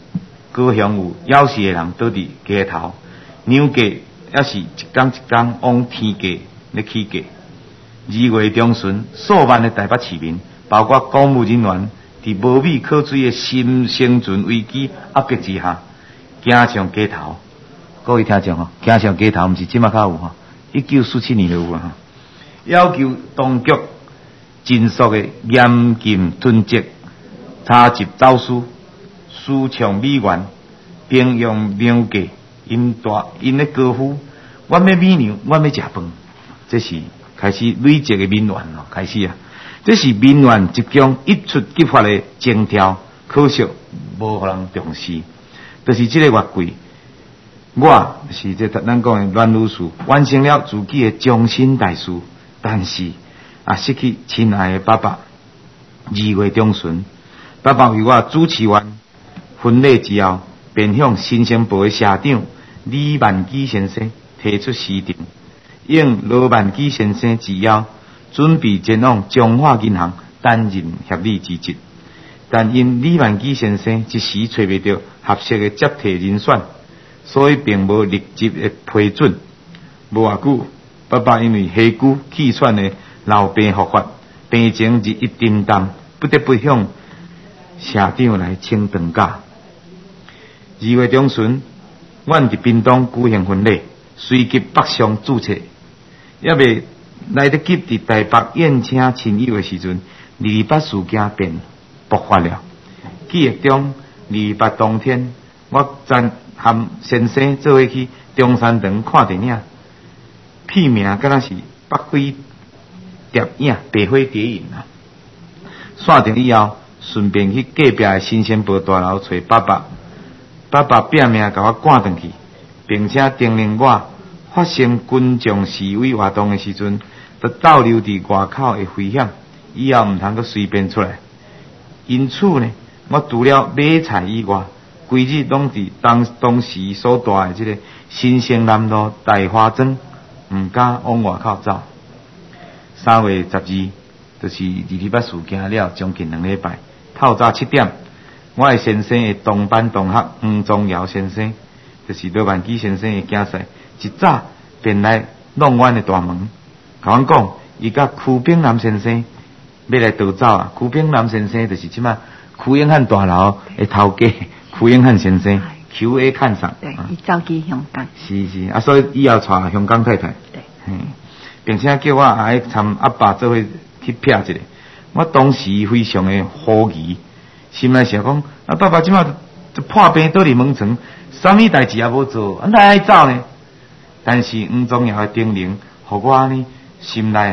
高雄有枵死的人倒伫街头，娘家也是一天一天往天价咧起价。2月中旬，数万的台北市民，包括公务人员，伫无米可水的生存危机压迫之下，走上街头。各位听众吼，走上街头，毋是即马较有吼，1947年就有啊。要求当局尽速的严禁囤积、查缉走私、私抢美元，并用苗价因咧高呼：我要美娘，我要食饭。这是开始累积的民怨咯，开始啊！这是民怨即将一触即发的征兆，可惜无互人重视。就是这个月季，我是咱讲的阮女士完成了自己的终身大事，但是失去亲爱的爸爸。2月中旬，爸爸为我主持完婚礼之后，便向新生部的社长李万基先生提出辞呈。应罗万基先生之邀，准备前往中华银行担任协理之职，但因李万基先生一时找不到合适的接替人选，所以并无立即的批准。无偌久，爸爸因为下久气喘的老病复发，病情日益沉淡，不得不向社长来请长假。2月中旬，阮伫屏东举行婚礼，随即北上注册。也未来得及伫台北宴请亲友的时阵，28事件便爆发了。记忆中，28当天，我和先生做伙去中山堂看电影，片名敢若是北非谍影、白灰谍影啊。散场以后，顺便去隔壁的新鲜部大楼找爸爸。爸爸拼命甲我赶转去，并且叮咛我。发生群众示威活动的时阵，就逗留伫外口的危险，以后毋通阁随便出来。因此呢，我除了买菜以外，规日拢伫当时所住的这个新生南路大花庄，毋敢往外口走。3月12，就是28事件了将近2礼拜。透早7点，我的先生的同班同学黄宗尧先生，就是罗万基先生的囝婿。一早便来弄阮的大门，甲阮讲，伊甲曲炳南先生要来逃走啊！曲炳南先生就是即马曲永汉大楼的头家，曲永汉先生 ，Q.A. 看上。 对，伊走去香港。 是啊，所以以后带香港太太。 对。 并且叫我爱参阿爸做伙去瞥一下。我当时非常的好奇，心内想讲，爸爸即马就破病倒伫门床，啥物代志也无做，哪爱走呢？但是黄宗尧的叮咛，互我呢心内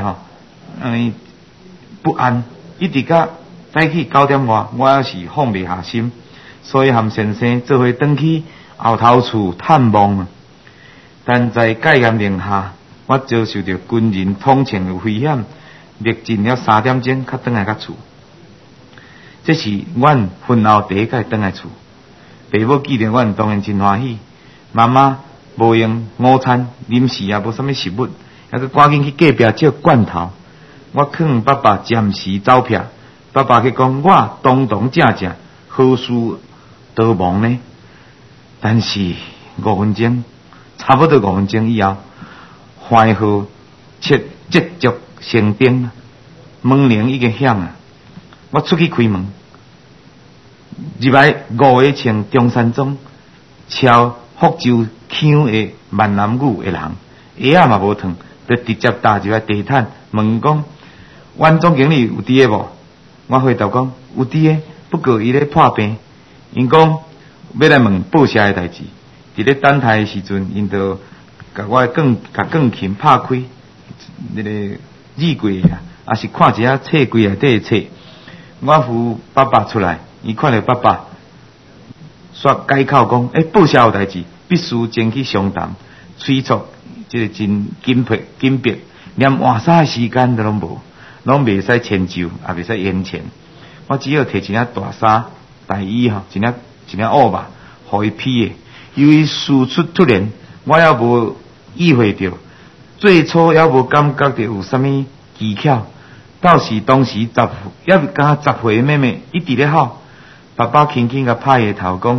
不安，一直到早起9点外，我也是放袂下心，所以和先生做伙转去后头厝探望啊。但在戒严令下，我遭受到军人统称的危险，历尽了3点钟才转来到厝。这是阮婚后第一届转来厝，爸母见到阮当然真欢喜，妈妈。无用午餐，临时也无啥物食物，还是赶紧去隔壁借罐头。我劝爸爸暂时走撇，爸爸去讲我堂堂正正，何事逃亡呢？但是5分钟，差不多5分钟以后，番号接续升灯，门铃已经响了。我出去开门，入来5个穿中山装，超福州腔的闽南语的人，鞋仔嘛无脱，就直接踏入来地毯，问讲：阮总经理有伫个无？我回答讲有伫个，不过伊咧破病。因讲要来问报社的代志。伫咧等待的时阵，因就甲我钢琴拍开那个字柜啊，也是看一下册柜内底的册。我扶爸爸出来，伊看到爸爸。煞改口讲，报社有代志，必须前去商谈，催促这个真紧迫，连换衫的时间都拢无，拢袂使迁就，也袂使延前。我只好摕一领大衫、大衣吼，一领袄吧，互伊披的。由于事出突然，我也无意会到，最初也无感觉到有啥物技巧。当时也敢10岁的妹妹一直咧吼。爸爸轻轻甲拍伊头讲：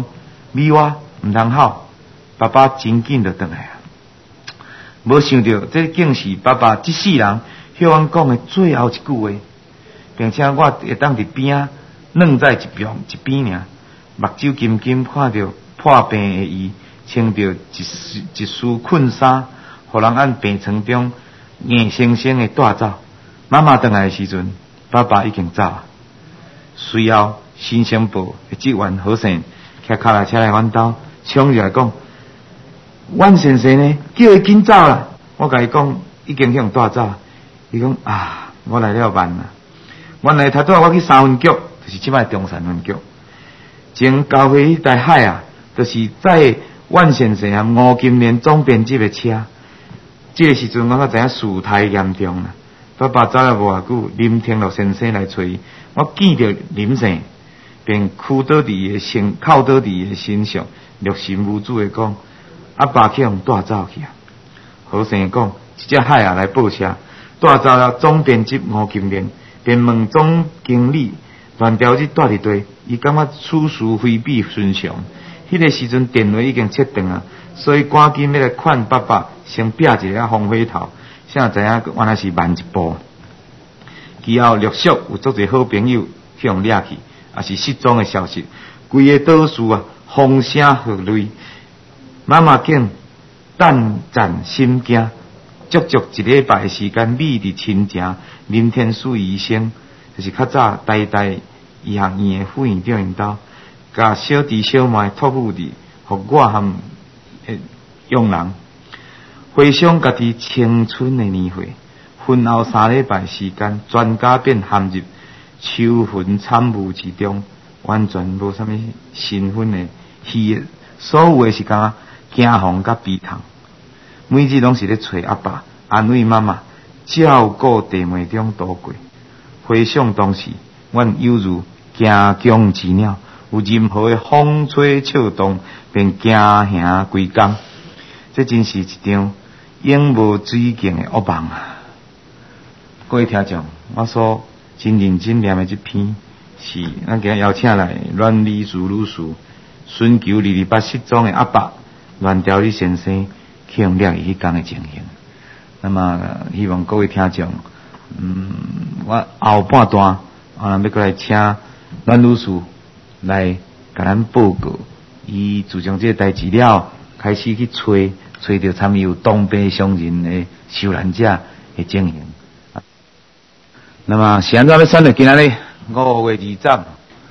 米蛙毋通好，爸爸真紧就转来啊！无想到这竟是爸爸这世人向阮讲的最后一句话，并且我会当伫边啊，软在一边尔，目睭金金看到破病的伊，穿着一束困衫，互人按病床中硬生生的带走。妈妈回来的时阵，爸爸已经走啊。随后，新生报的职员好生骑脚踏车来阮兜，冲入来讲：“阮先生呢？叫伊紧走啦！”我甲伊讲，已经向带走。伊讲啊，我来了慢啦。原来头拄仔我去三分局，就是即摆中山分局。前交回迄台海啊，就是载阮先生和吴金莲总编辑的车。这个时阵，我才知影事态严重啦。爸爸走了无偌久，林天乐先生来找伊，我见到林生，便靠倒伫伊的身上，略心无主的讲：“阿爸去互带走去啊！”好生讲，一只海啊来报车，带走了总编辑吴金莲，便问总经理乱条子带伫地，伊感觉此事非比寻常。迄个时阵电话已经切断啊，所以赶紧要来劝爸爸先摒一个风火头。才知影原来是慢一步。其后陆续有足侪好朋友去互掠去，也是失踪的消息，规个岛屿啊风声鹤唳。妈妈竟胆战心惊，足足一礼拜的时间，秘伫亲情林天水医生，就是较早台大医学院的副院长因兜，甲小弟小妹托付伫，互我和佣人。回想家己青春的年岁，婚后3礼拜时间，全家便陷入秋坟惨雾之中，完全无啥物身份的戏，所有的是敢惊惶甲悲痛。每日拢是咧找阿爸，安慰妈妈，照顾地妹中度过。回想当时，阮犹如惊弓之鸟，有任何的风吹草动，便惊吓归港。这真是一场永无止境的噩梦啊！各位听众，我所真认真念的这篇，是咱今日邀请来阮理事女士寻求228失踪的阿伯阮条理先生去用掠伊迄天的情形。那么希望各位听众，我后半段要过来请阮女士来甲咱报告，伊自从这个代志了，开始去找到参与有东北商人的受难者的情形。那么现在要选择今仔日5月20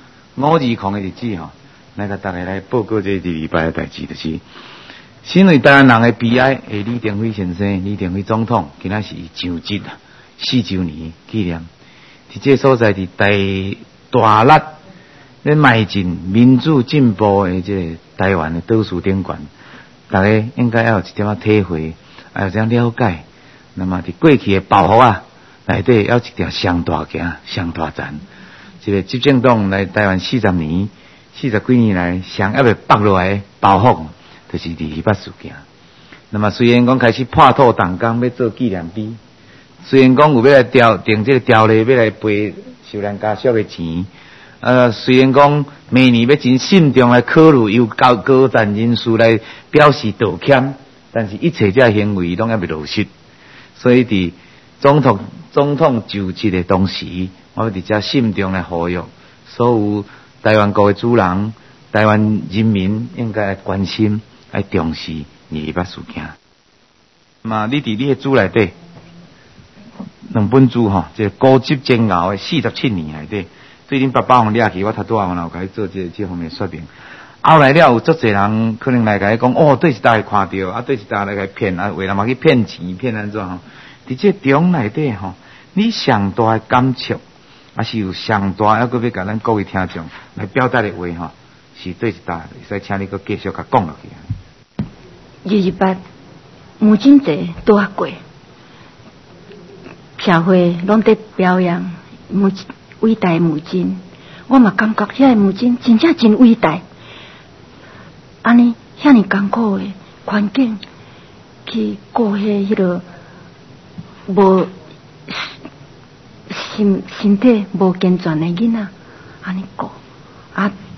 520的日子吼，来甲大家来报告这2礼拜的代志，就是身为台湾人的悲哀的李登辉先生、李登辉总统，今仔是上节4周年纪念。伫这所在伫大力咧迈进民主进步的这个台湾的岛屿顶悬。大家应该要有一点体会，要有一点了解。那么伫过去的报复啊，内底要一条上大行、上大站。这个执政党来台湾40年、40几年来上还未拔落来的报复，就是228事件。那么虽然讲开始破土动工要做纪念碑，虽然讲有要来定这个条例要来赔受难家属的钱。虽然讲明年要真慎重来考虑由高层人士来表示道歉，但是一切这行为拢还未落实，所以伫总统就职的同时，我要伫这慎重来呼吁所有台湾各个主人、台湾人民应该来关心、来重视228事件。嘛，你伫你的主内底2本书吼，这高级煎熬的47年内底。对恁爸爸互掠去，我头拄仔有甲伊做这方面说明。后来了有足侪人可能来甲伊讲，对是大家看到，对是大家来甲伊骗，为了嘛去骗钱骗安怎吼？伫这中内底吼，你上大的感触，还是有上大还阁要甲咱各位听众来表达的话吼，是对是大，会使请你阁继续甲讲落去。 228母亲节拄啊过，社会拢在表扬伟大的母亲，我嘛感觉遐个母亲真正真伟大。安尼遐尼艰苦的环境去顾迄个无身体无健全的囡仔，安尼顾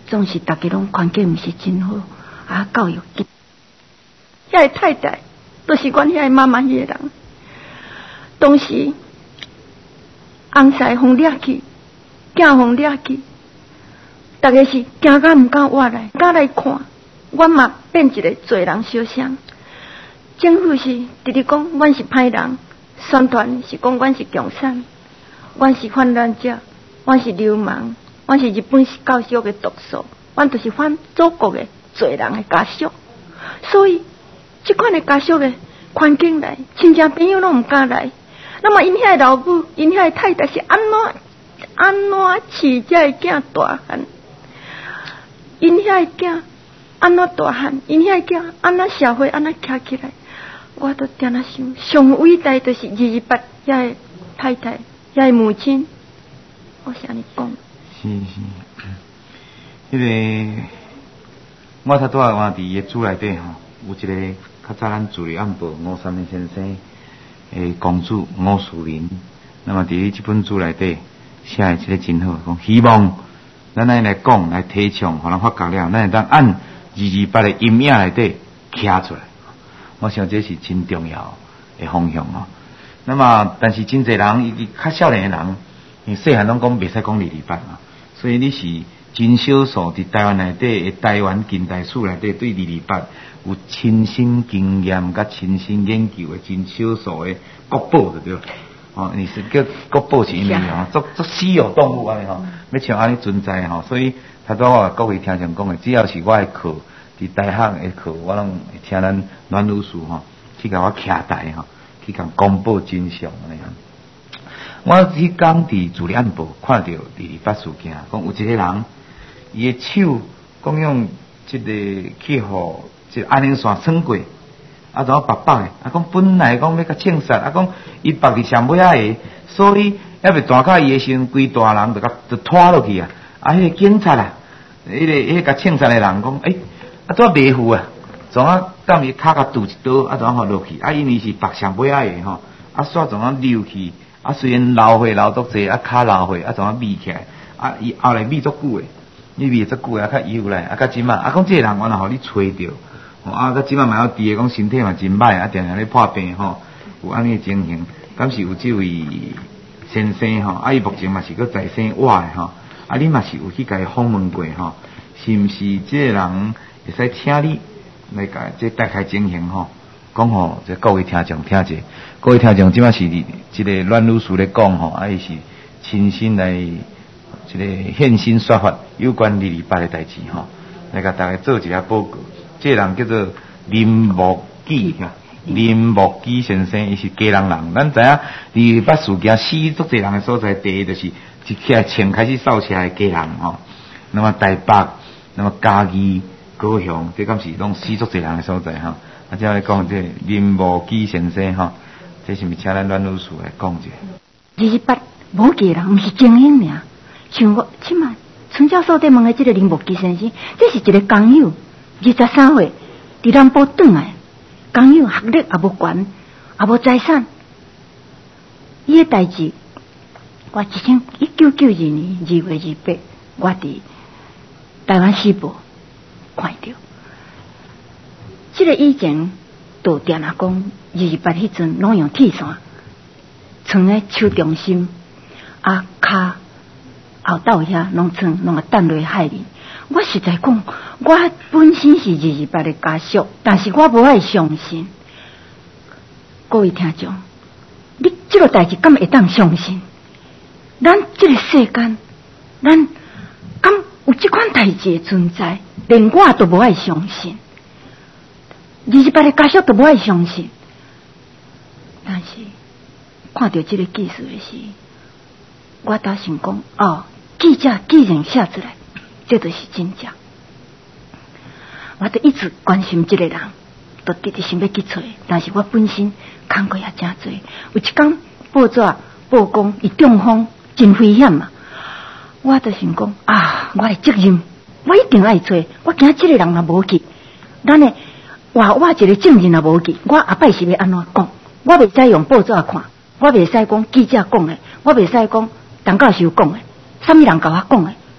总是大家拢环境毋是真好，啊，教育极。遐个太太，都是阮遐个妈妈迄个人，当时翁婿互掠去，囝互掠去，大家是惊甲毋敢活来，敢来看，阮嘛变一个罪人小乡。政府是直直讲，阮是歹人，宣传是讲阮是共产，阮是反乱者，阮是流氓，阮是日本教育的毒素，阮就是反祖国的罪人的家属。所以，这款的家属的环境来，亲戚朋友拢毋敢来。那么因遐老母，因遐太太是安怎饲这个囝大汉？因遐囝安怎大汉？因遐囝安怎社会安怎徛起来？我都定那想，上伟大就是228遐个太太，遐个母亲。我是安尼讲。 是，迄个我头拄仔换伫伊个厝内底吼，有一个较早咱自立暗报吴三连先生诶公主吴树林，那么伫伊这本书内底写诶，这个真好，讲希望咱来讲来提倡，互人发觉了，咱会当按228诶阴影内底徛出来。我想这是真重要的方向哦。那么，但是真侪人，伊较少年的人，因细汉拢讲袂使讲228嘛，所以你是真少数伫台湾内底的台湾近代史内底对228有亲身经验甲亲身研究的真少数的国宝对不对？哦，你是叫国宝是因为吼，做稀有动物安尼吼，要像安尼存在吼，所以头拄我各位听众讲的，只要是我的课。伫大学的课，我拢会听咱阮女士吼，去甲我徛台吼，去甲公布真相安尼样。我迄天伫自立暗报看到228事件，讲有一个人，伊的手讲用即个去互即安宁线穿过，啊，怎白白的，啊，讲本来讲要甲枪杀，啊，讲伊白伫上尾仔个，所以还袂断开伊的身，规大人就拖落去啊，啊，迄个警察啊，迄个甲枪杀的人讲，啊，怎袂赴啊？怎啊？踮伊骹甲拄一刀，啊，怎啊互落去？啊，因为是白上尾仔的吼，啊，煞怎啊溜去？啊，虽然流血流足济，啊，骹流血，啊，怎啊眯起来？啊，伊后来眯足久诶，你眯足久诶，啊，较以后来，啊，甲即马，啊，讲这个人原来互你吹着，啊，甲即马嘛有伫诶，讲身体嘛真歹，啊，定定咧破病吼，有安尼情形，敢是有即位先生吼，啊，伊目前嘛是个在生活诶吼，啊，你嘛是有去甲伊访问过吼，是毋是即个人？会使请你来甲这大概情形吼，讲吼这各位听众听者，各位听众即摆是一个阮女士咧讲吼，啊伊是亲身来一个现身说法有关228的代志吼，来甲大家做一下报告。这个人叫做林木基先生，伊是家人人。咱知影228事件死足侪人的所在，第一就是一起来前开始扫车的家人吼，那么台北，那么嘉义。高雄，这敢是拢死足侪人的所在哈。啊，即来讲这林无基先生哈，这是毋是请咱阮女士来讲者？228无记人，毋是精英尔。像我即摆孙教授在问的这个林无基先生，这是一个工友，23岁，伫南部转来，工友学历也无悬，也无财产。伊个代志，我1992年2月28，我伫台湾西部。看到，这个以前都定啊讲228迄阵拢用铁线藏在手中心，啊骹后斗遐拢藏，拢啊弹落海里。我实在讲，我本身是228的家属，但是我无爱相信。各位听众，你这个代志敢会当相信？咱这个世间，咱敢有这款代志的存在？连我都无爱相信，228的家属都无爱相信。但是看到这个技术的时，我打想讲，哦，记者既然写出来，这就是真正。我就一直关心这个人，都直直想要去找，但是我本身工作也真多。有一天报纸曝光伊中风真危险嘛，我就想讲啊，我的责任。我一定爱找，我惊这个人也无去，咱呢，我一个证人也无去，我下摆是要安怎讲？我袂使用报纸看，我袂使讲记者讲的，我袂使讲陈教授讲的，什么人甲我讲的，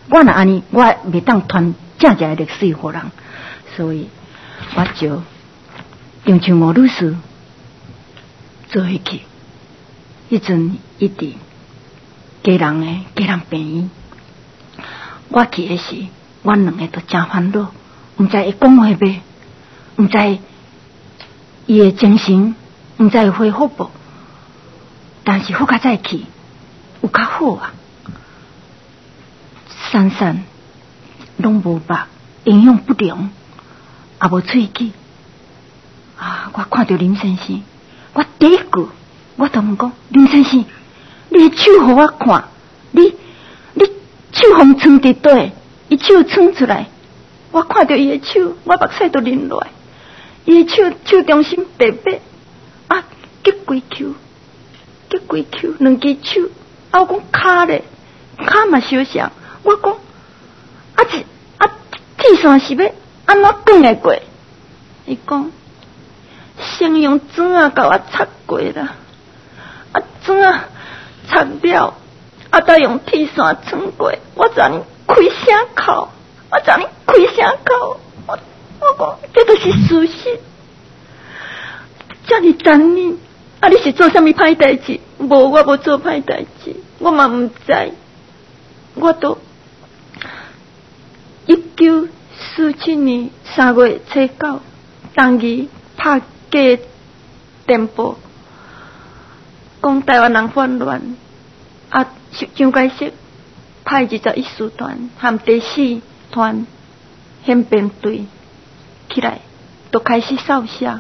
我若安尼，我袂当传正正的历史互人，所以我就张像吴女士做回去。迄阵伊伫家人病院，我去的时，阮两个都真烦恼，毋知会讲话袂，毋知伊的精神，毋知会恢复无。但是好较早去，有较好啊。珊珊拢无目，营养不良，也无喙齿。我看到林先生，我第一句我都问讲：林先生，你的手互我看，你手风撑伫底，伊手撑出来，我看到伊的手，我目屎都淋落来。伊的手中心白白，结规球，两只手，我讲骹咧，骹嘛小像。我讲铁线是要安怎转会过？伊讲先用砖啊甲我插过啦，砖啊插了，再用铁线穿过。我昨日开啥口？我讲这就是事实。遮尔残忍，你是做啥物歹代志？无，我无做歹代志，我嘛毋知。我都1947年3月初9，当日拍假电报，讲台湾人反乱，蒋介石派21师团和第4团宪兵队起来，都开始扫射。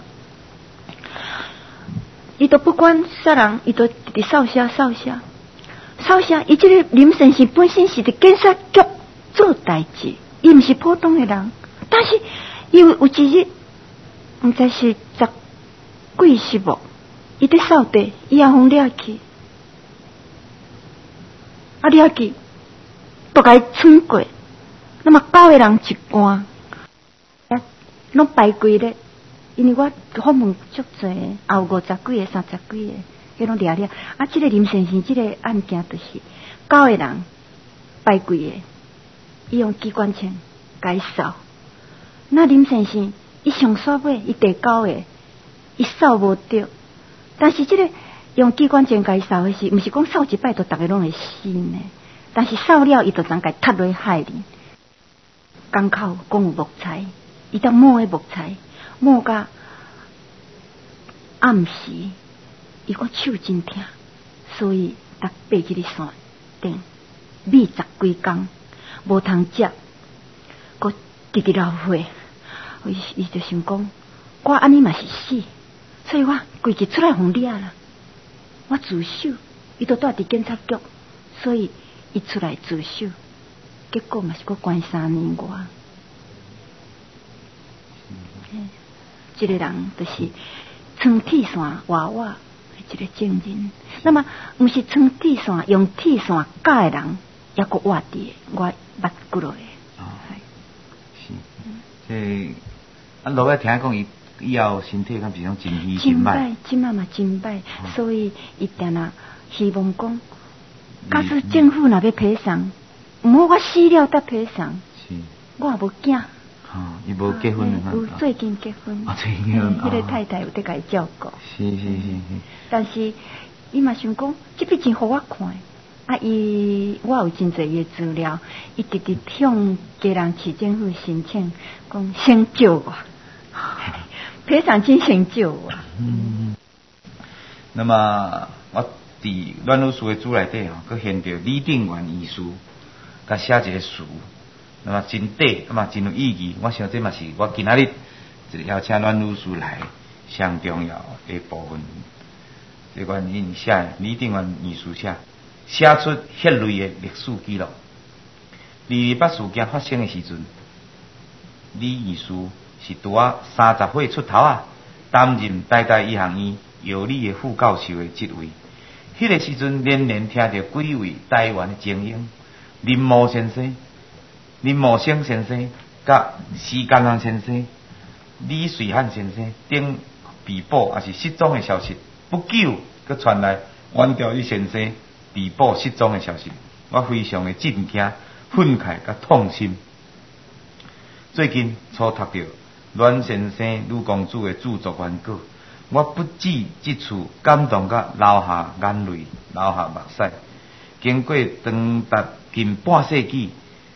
伊都不管啥人，伊都伫扫射。伊这个林先生本身是伫警察局做代志，伊毋是普通的人，但是伊有一日，毋知是10几时无，伊伫扫地，伊也互掠去，都甲伊穿过，那么9个人一关，拢排规咧。因为我访问足侪，也有50几个、30几个，迄拢掠。这个林先生，这个案件就是9个人排规个，伊用机关枪甲伊扫。那林先生，伊上煞尾，伊第9个，伊扫无着。但是这个用机关枪甲伊扫的是，毋是讲扫一摆就大家拢会死呢？但是扫了，伊就怎甲伊踢落海里。港口讲有木材，伊当摸的木材。摸甲暗时，伊个手真疼，所以逐爬去哩山顶，米10几工，无通食，佫直流血。伊就想讲，我安尼嘛是死，所以我规日出来互掠啦。我自首，伊都住伫警察局，所以伊出来自首，结果嘛是佫关3年外。这个人就是穿铁线活活的一个证人。那么，毋是穿铁线用铁线架的人，也佫活伫我捌骨落的。 是，落来听讲以后身体敢是种真虚真歹， 即嘛嘛真歹，所以伊定啊希望讲，假使政府若要赔偿，毋好我死了才赔偿。是，我也无囝。 伊无结婚有最近结婚，迄个太太有得甲伊照顾。 是。 但是伊嘛想讲，这笔钱互我看，我有真侪伊的资料，伊直直向家人市政府申请，讲先救我，赔偿金先救我。 那么我伫阮老师的书内底佫现着李定元医师，甲写一个书。那么真短，那么真有意义。我想这嘛是我今仔日邀请阮女士来上重要的部分。这原因写李定元医师写出迄类的历史记录。228事件发生的时阵，李医师是拄啊30岁出头啊，担任台大医学院药理的副教授的职位。迄个时阵，连连听到几位台湾的精英，林茂先生、甲施甘兰先生、李瑞汉先生等被捕也是失踪的消息。不久，佮传来袁兆义先生被捕失踪的消息。我非常的震惊， 愤慨甲痛心。最近初读到阮先生吕公主的著作原稿，我不止即处感动甲流下眼泪，流下目屎。经过长达近半世纪，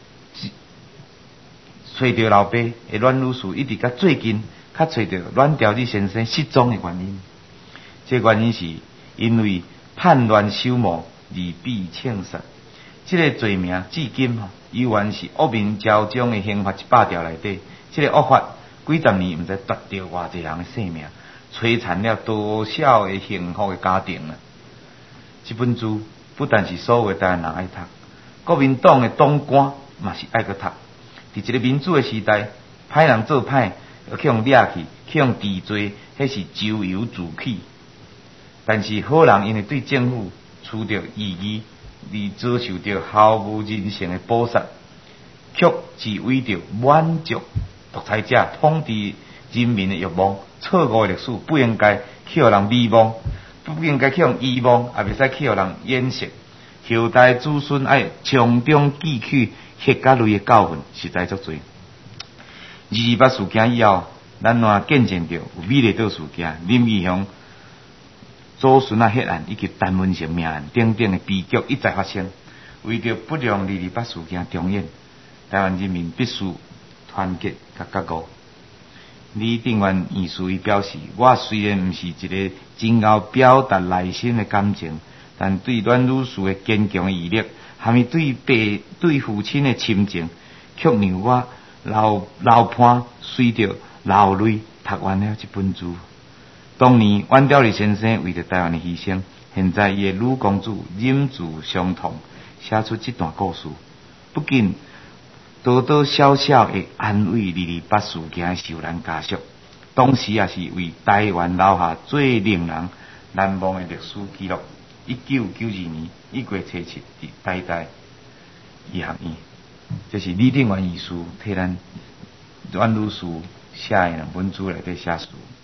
找到老爸的阮女士，一直甲最近，较找到阮条子先生失踪的原因。这原因是因为叛乱守谋，利弊枪杀。这个罪名至今依然是恶名昭彰的刑法100条内底。这个恶法几十年，毋知夺掉偌济人的性命，摧残了多少的幸福的家庭啊！这本书不但是所有的台湾人爱读，国民党的党官嘛是爱去读。伫一个民主的时代，歹人做歹，去用掠去，去用治罪，迄是咎由自取。但是好人因为对政府持着异议，而遭受着毫无人性的捕杀，却只为着满足独裁者统治人民的欲望，错误的历史不应该去互人遗忘，不应该去用遗忘，也袂使去互人掩饰。后代子孙爱从中汲取血甲泪的教训，实在足多。228事件以后，咱也见证着有美丽岛事件、林义雄祖孙血案以及陈文成命案等等的悲剧一再发生。为着不让228事件重演，台湾人民必须团结甲觉悟。李定元医师伊表示，我虽然毋是一个真够表达内心的感情，但对阮女士的坚强的毅力，含伊对父亲的亲情，却让我流汗随着流泪读完了这本书。当年阮兆立先生为着台湾的牺牲，现在伊的女公主忍住伤痛，写出这段故事，不仅多多少少会安慰228事件的受难家属，同时也是为台湾留下最令人难忘的历史记录。1992年1月7日，伫台大医学院，这是李定元医师替咱阮女士写的两本书内底写书。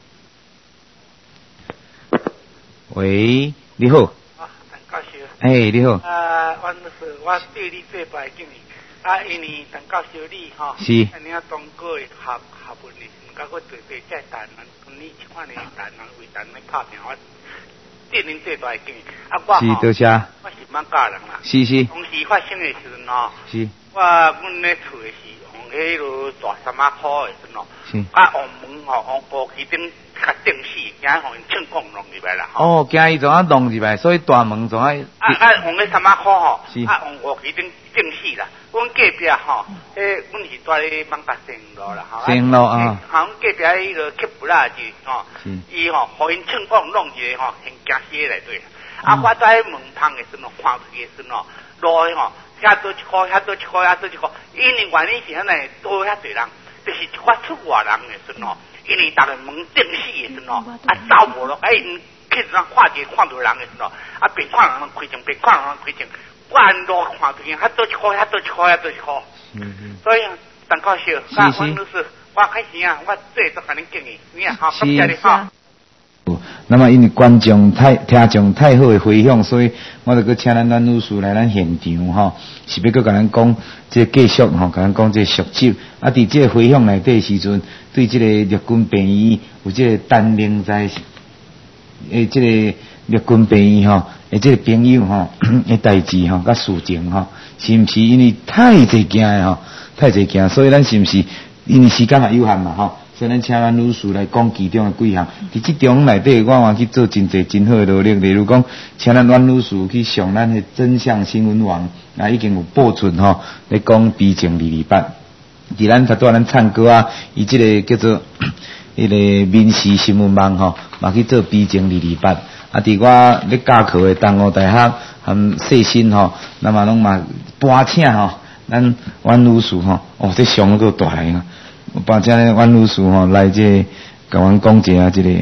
喂，你好。 陈教授。 你好。 阮就是我对你最大的敬意。因为陈教授你是。 你啊中国的学问的，毋甲我对对在台湾，你即款的台湾为台湾拍拼，我对您最大的敬意。我是多谢。 我是满家人啦。 是。 当时发生的时阵是。 阮咧厝的是用迄落大三马裤的时阵是。 往门往高起顶。较正死，惊互因寸光弄入来啦。 惊伊从啊弄入来，所以大门从啊。 用迄三马裤是。 用高起顶正死啦。阮隔壁阮是住咧芒达城路啦。 城路啊。 阮隔壁迄个乞不拉子伊互因寸光弄一个先惊死内底。我在门旁的时阵看出去的时阵路遐多一箍，遐多一箍，遐多一箍，因为原因是安尼多遐侪人，就是一寡出外人的时阵因为逐个门正死的时阵走无咯，因去人看一个看到人的时阵边看人开枪，边看人开枪，我按路看出去，遐多一箍，遐多一箍，遐多一箍。所以陈教授，阮女士，我开始我最都甲恁敬意，感谢你哈。 那么因为观众听众太好的回响，所以我就去请咱女士来咱现场是要去甲咱讲这继续甲咱讲这续集。伫这个回响内底时阵，对这个陆军病医有这个担任在这个陆军病医这个朋友的代志甲事情是毋是因为太侪惊的太侪惊，所以咱是毋是因为时间也有限嘛所以咱请咱女士来讲其中的几项。伫即中内底，我去做真侪真好的努力，例如讲，请咱阮女士去上咱的真相新闻网，已经有播出咧讲逼情228。伫咱头拄咱唱歌伊即个叫做迄个民视新闻网嘛去做逼情228。伫我咧教课的东吴大学含细心那么拢嘛搬请咱阮女士这上个大来搬请咧阮女士来这甲阮讲一下这个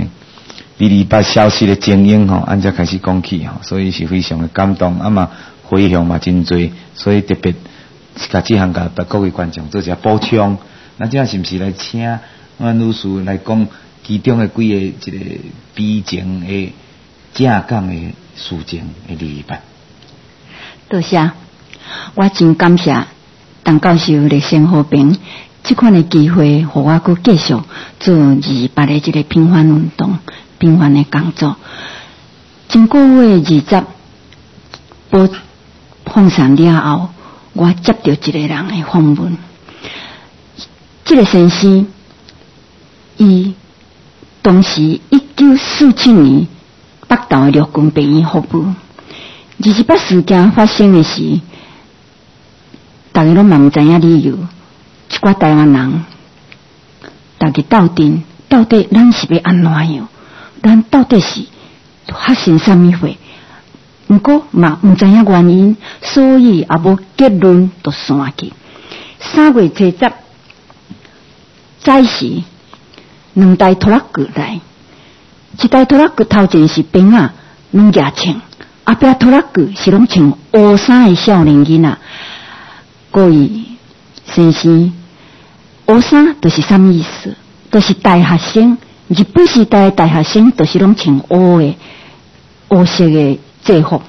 228消息的经营按照开始讲起所以是非常的感动嘛回响嘛真多，所以特别甲这项甲各位观众做一下补充。咱这是毋是来请阮女士来讲其中的几个这个逼情的正讲的事情的228？ 多谢，我真感谢陈教授热心和平，这款的机会，互我阁继续做28的这个平反运动、平反的工作。经过月20播放上了后，我接到一个人的访问。这个先生，伊当时1947年北投的陆军病院服务。28事件发生的时，大家拢嘛毋知影理由。一寡台湾人，大家斗阵，到底咱是要安怎样？咱到底是发生什么事？毋过嘛毋知影原因，所以也无结论就散去。3月7日早时，2台拖拉机来，一台拖拉机头前是兵仔，拢举枪，后壁拖拉机是拢穿乌衫的少年囡仔。各位先生，乌衫就是什么意思？就是大学生，日本时代的大学生，就是拢穿乌色的制服。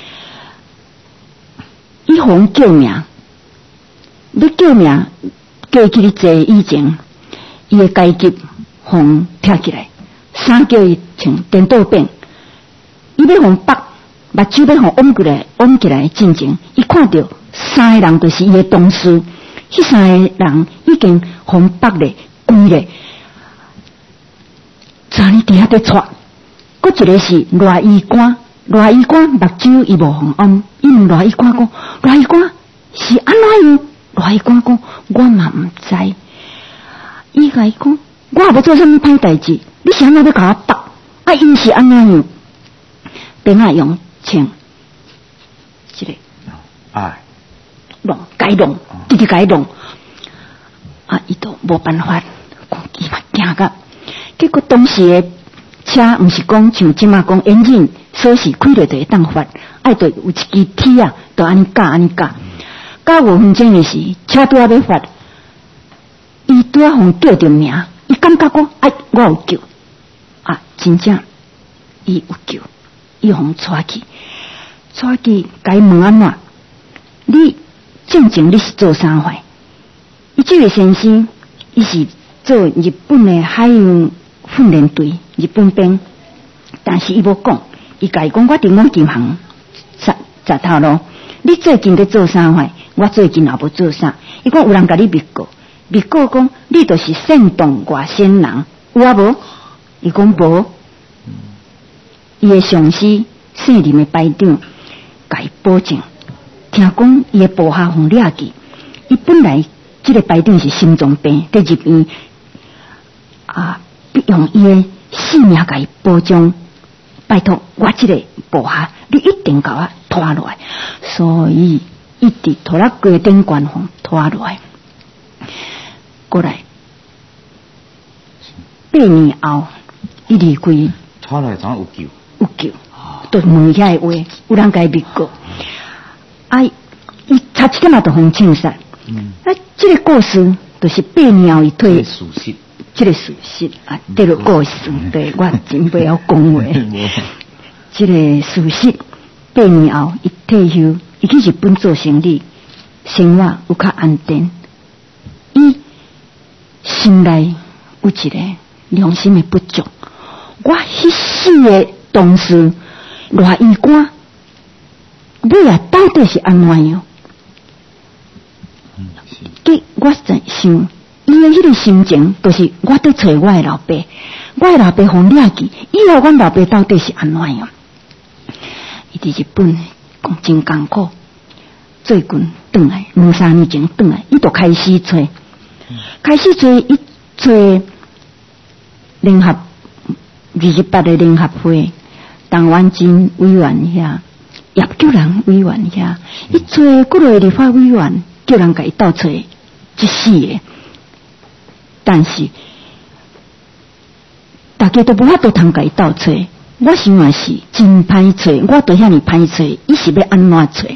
伊互叫名，要叫名，叫去坐以前，伊的阶级互跳起来，衫叫伊穿颠倒变，伊要互绑，目睭要互往起来进前，伊看到3个人就是伊的同事，迄3个人已经互绑咧，关咧，昨日伫遐在喘，搁一个是赖医官。赖医官目睭伊无互往，伊问赖医官讲：赖医官是安怎样？赖医官讲：我嘛毋知。伊甲伊讲：我也无做啥物歹代志，你是安怎要甲我绑？啊，因是安怎样？兵仔用枪，这个弄改弄，直直改弄。啊，伊都无办法，伊嘛惊个。结果当时的车毋是讲像即马讲引擎锁匙开落就会当发，爱就有一支铁啊，就安尼架。到5分钟的时，车拄仔要发，伊拄仔互叫着名，伊感觉讲，我有救啊！真正伊有救，伊互带去，甲伊问安怎？你正经你是做啥货？伊这位先生，伊是做日本的海洋训练队，日本兵，但是伊无讲，伊甲伊讲我伫我金行十头路，你最近在做啥货？我最近也无做啥。伊讲有人甲你密告讲你就是煽动外省人，有啊无？伊讲无。伊的上司姓林的排长甲伊保证，听讲伊的部下互掠去，伊本来这个排长是心脏病，在入院啊，必用伊的性命甲伊保障。拜托，我这个部下，你一定甲我拖落来，所以一直拖拉机顶悬风拖落来，过来8年后，伊离开， 拖落来怎有救？ 有救，就问遐个话，有人甲伊密告，伊差一点仔就互枪杀。这个故事就是8年后伊退。这个事实啊，这个故事对我真不晓讲话。这个事实8年后伊退休，伊去日本做生意，生活有较安定。伊心内有一个良心的不足。我迄死的同事赖医官，尾啊到底是安怎样？我在想。伊的迄个心情，就是我在找我的老爸，我的老爸互掠去，以后阮老爸到底是安怎样？伊伫日本讲真艰苦，最近转来2-3年前转来，伊就开始找，伊找联合28的联合会、陈婉珍委员遐、叶救人委员遐，伊找国内立法委员，叫人甲伊斗找一世个。但是大家都无法度通甲伊斗找，我想也是真歹找，我对遐尼歹找，伊是要安怎找？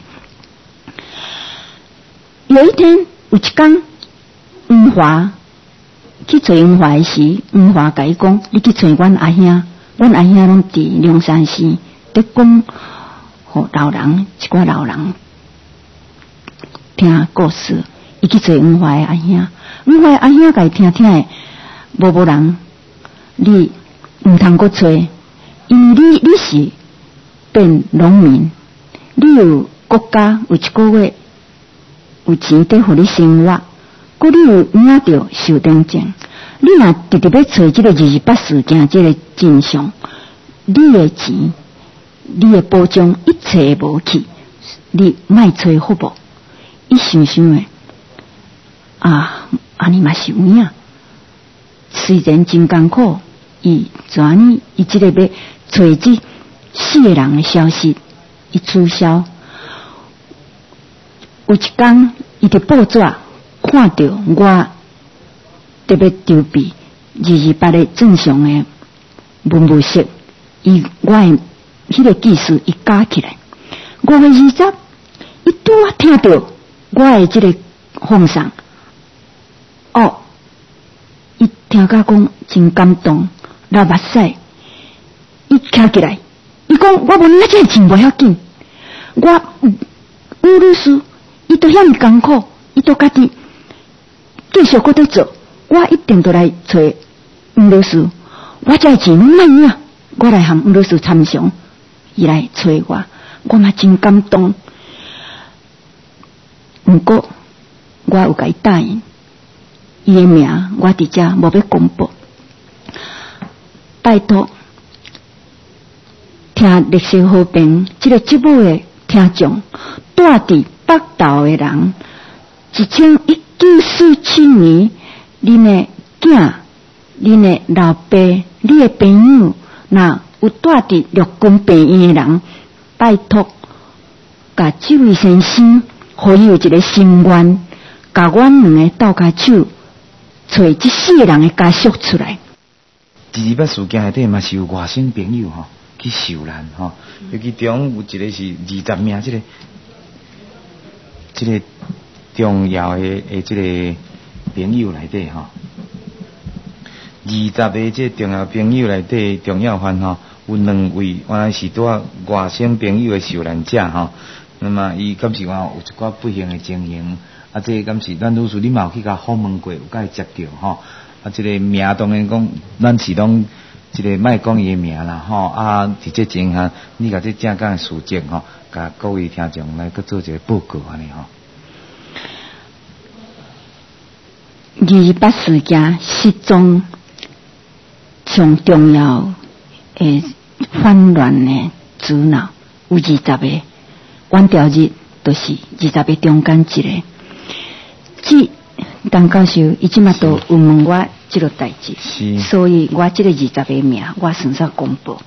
有一天有一天，黄华去找黄华时，黄华甲伊讲：你去找阮阿兄，阮阿兄拢伫龙山寺，在讲互老人一寡老人听故事。 伊去找黄华的阿兄，黄华的阿兄甲伊听听诶，无人，你毋通阁找，因为你是变农民，你有国家有一个月有钱得互你生活，佮你有领着受定证，你若直直要找即个28事件即个真相，你的钱、你的保障一切无去，你莫找好无？伊想想诶，安尼嘛是有影，虽然真艰苦，伊怎伊即个要找即4个人的消息，伊取消。有一天，伊伫报纸看到我特别筹备28个正常的文物室，我的迄个技术伊加起来5月20，伊拄啊听到我的即个放送，伊听甲讲真感动，流目屎，伊站起来，伊讲我无那真真不要紧，我吴律师伊都遐尼艰苦，伊都家己继续搁在做，我一定都来找吴律师，我这钱拢卖影，我来和吴律师参详，伊来找我嘛真感动。毋过我有甲伊答应，伊的名我伫遮无要公布，拜托听历史和平这个节目的听众，住伫北投的人，1947年，恁的囝、恁的老爸、你的朋友，若有住伫陆军病院的人，拜托，甲这位先生，互伊有一个心愿，甲阮两个斗下手，找这4个人的家属出来。 28事件内底嘛是有外省朋友去受难尤其中有一个是20名这个重要的这个朋友内底20个这重要朋友内底重要犯有2位原来是拄外省朋友的受难者那么伊敢是有一寡不幸的情形这敢是咱律师你嘛有去甲访问过，有甲伊接到这个名当然讲咱是拢这个莫讲伊的名啦伫这情形你甲这正讲的事情甲各位听众来去做一个报告安尼 28事件失踪上重要的反乱的主脑有20个，原条日就是20个中间一个。这陈教授伊即马都有问我这个代志，所以我这个20个名我算算公布。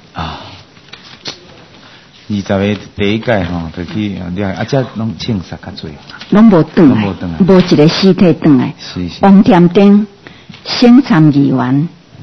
20个第一届就去这拢清杀较多， 拢无转来，无一个尸体转来。王添丁省参议员，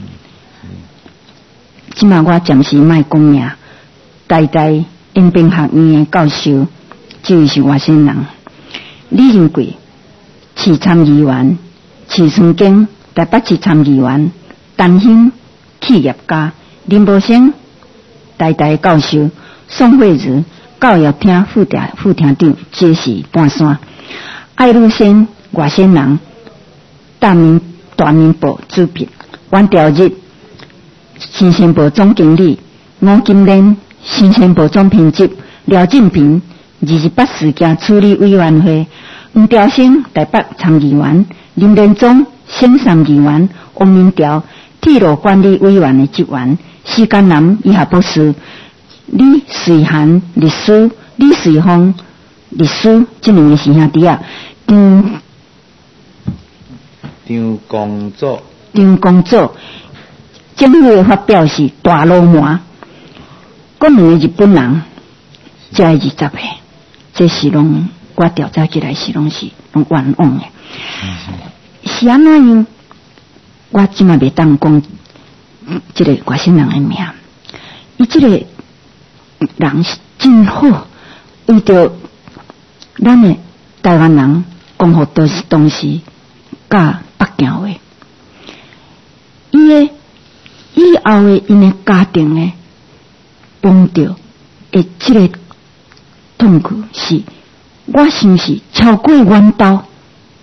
即马我暂时莫讲名，台大延平学院的教授，这位是外省人。李仁贵市参议员，市村经台北市参议员，陈兴企业家，林柏生台大教授，宋惠如教育厅副厅长，这是半山。艾鲁先外省人，大明报主编，原条日新鲜报总经理，吴金莲新鲜报总编辑，廖进平28事件处理委员会，黄兆生台北参议员，林连忠省参议员，王明条铁路管理委员的职员，施甘南医学博士，李瑞涵律师，李瑞峰律师，这2个是兄弟张工作，政府的发表是大罗马，嗰2个日本人，才20个，这是拢我调查起来是拢冤枉的。是安怎样？我即马袂当讲这个外省人的名，伊这个人是真好，为着咱的台湾人讲好都是东西，甲北京话，以后的因的家庭的帮助的这个痛苦是，我想是超过源头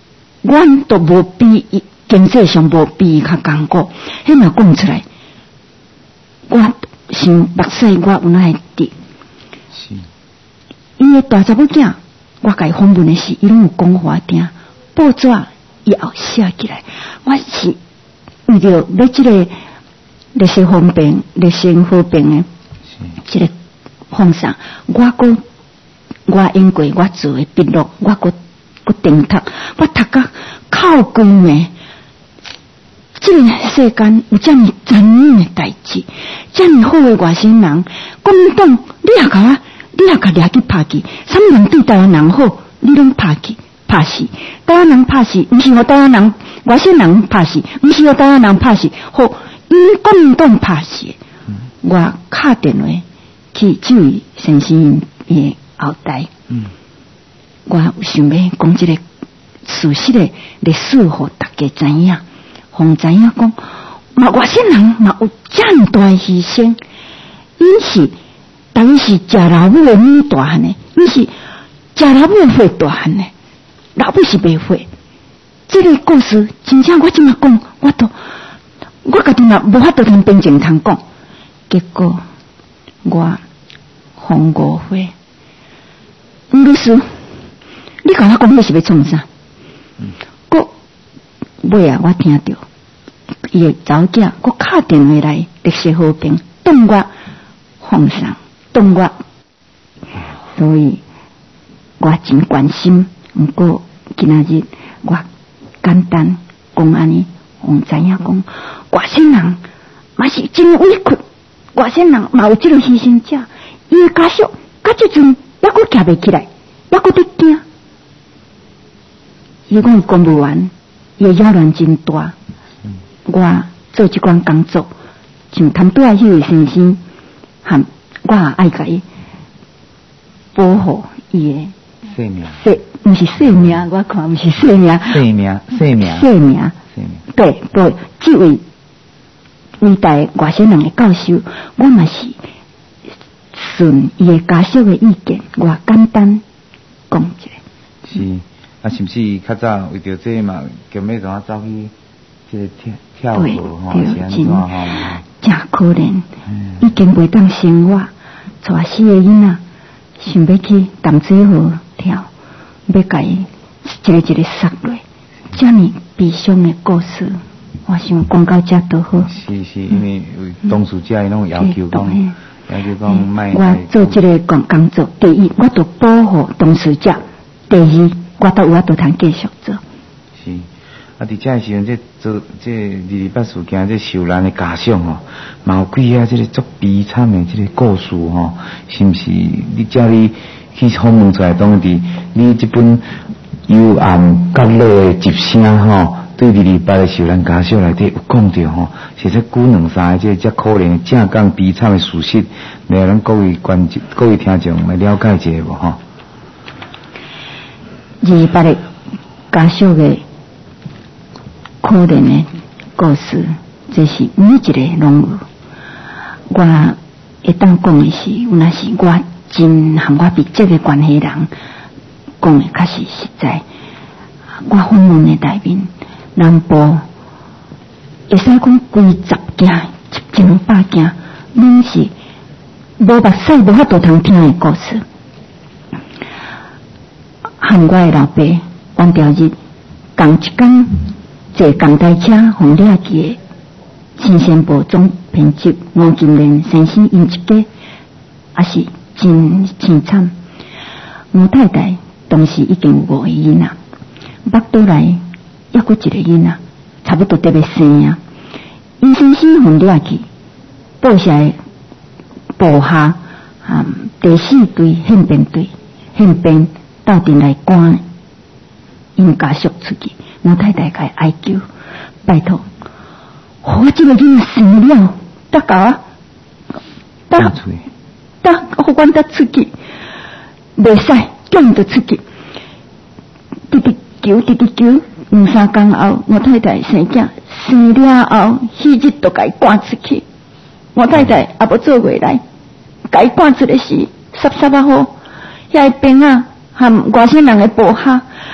阮都无比经济上无比较艰苦，迄若讲出来，我想目屎我有哪会滴？ 是。 伊个大查某囝，我甲伊访问的时，伊拢有讲互我听，报纸以后写起来，我是为着要即个历史方便、历史方便的即个放上，我因过我做的笔录，我定读，我读甲哭规暝。这个世间有这么残忍的代志，这么好的外省人，国民党你也甲掠去拍去，啥物人对台湾人好，你拢拍去拍死。台湾人拍死，毋是互台湾人外省人拍死，毋是互台湾人拍死，互国民党拍死。我敲电话去这位先生的后台，我想要讲这个事实的历史，互大家知影。互知影讲，外省人嘛有这么大的牺牲，因是，但伊是食老母的米大汉的，伊是食老母的血大汉的，老母是袂血。这个故事真正我今仔讲，我家己嘛无法度通辩证通讲，结果我红误会。律师，你甲我讲你是要创啥？尾啊，我听到伊个查某囝，我敲电话来，历史和平，当我放上，当我，所以我真关心。不过今仔日我简单讲安尼，互知影讲，外省人嘛是真委屈，外省人嘛有这种牺牲者，伊个家属到这阵还佫徛袂起来，还佫伫惊。伊讲公务员。伊个扰乱真大，我做这款工作，像他们对啊，迄位先生，和我也爱甲伊保护伊个生命， 毋是生命，我看毋是生命， 生命， 对，这位伟大外省人的教授，我嘛是顺伊个家属的意见，我简单讲一下。 是。啊，是毋是较早为着这嘛，今日怎走去这个跳舞吼，是安怎吼？ 真可怜，已经袂当生活，带4个囡仔，想要去淡水河跳，要甲伊一个杀落，这么悲伤的故事，我想讲到这都好。 是，因为当事者伊拢要求讲， 我做这个工作，第一，我都保护当事者；第二。我都有通继续做。 是，伫这时阵，这228事件，这受难的家属吼，嘛有几啊，这个足悲惨的这个故事吼，是毋是？你叫你去访问出来，当伫你这本幽暗角落的集声吼，对228的受难家属内底有讲到吼，是这几两三个这可怜正讲悲惨的事实，来咱各位听众来了解一下无吼。 228的家属的可怜的故事，这是每一个拢有。我会当讲的是，有那是我真和我比这个关系人讲的较是实在。我访问的内面，南部会使讲规10件、100件，拢是无目屎无法度通听的故事。和我的老爸王兆日同一天坐公台车红掠去的新鲜部总编辑吴金莲先生因一家也是真惨。吴太太当时已经有5个囡仔，腹肚内还佫1个囡仔，差不多得要生啊。因先生红掠去，报社的部下第4队宪兵到底来赶因家属出去，吴太太甲伊哀求，拜托，我这个囡仔生了，得搞啊，得互阮得出去，袂使，叫伊得出去，直求2-3天后，吴太太生囝，生了后，迄日就甲伊赶出去，吴太太也无做回来，甲伊赶出来时，30啊好，遐个兵啊。和外省人的部下，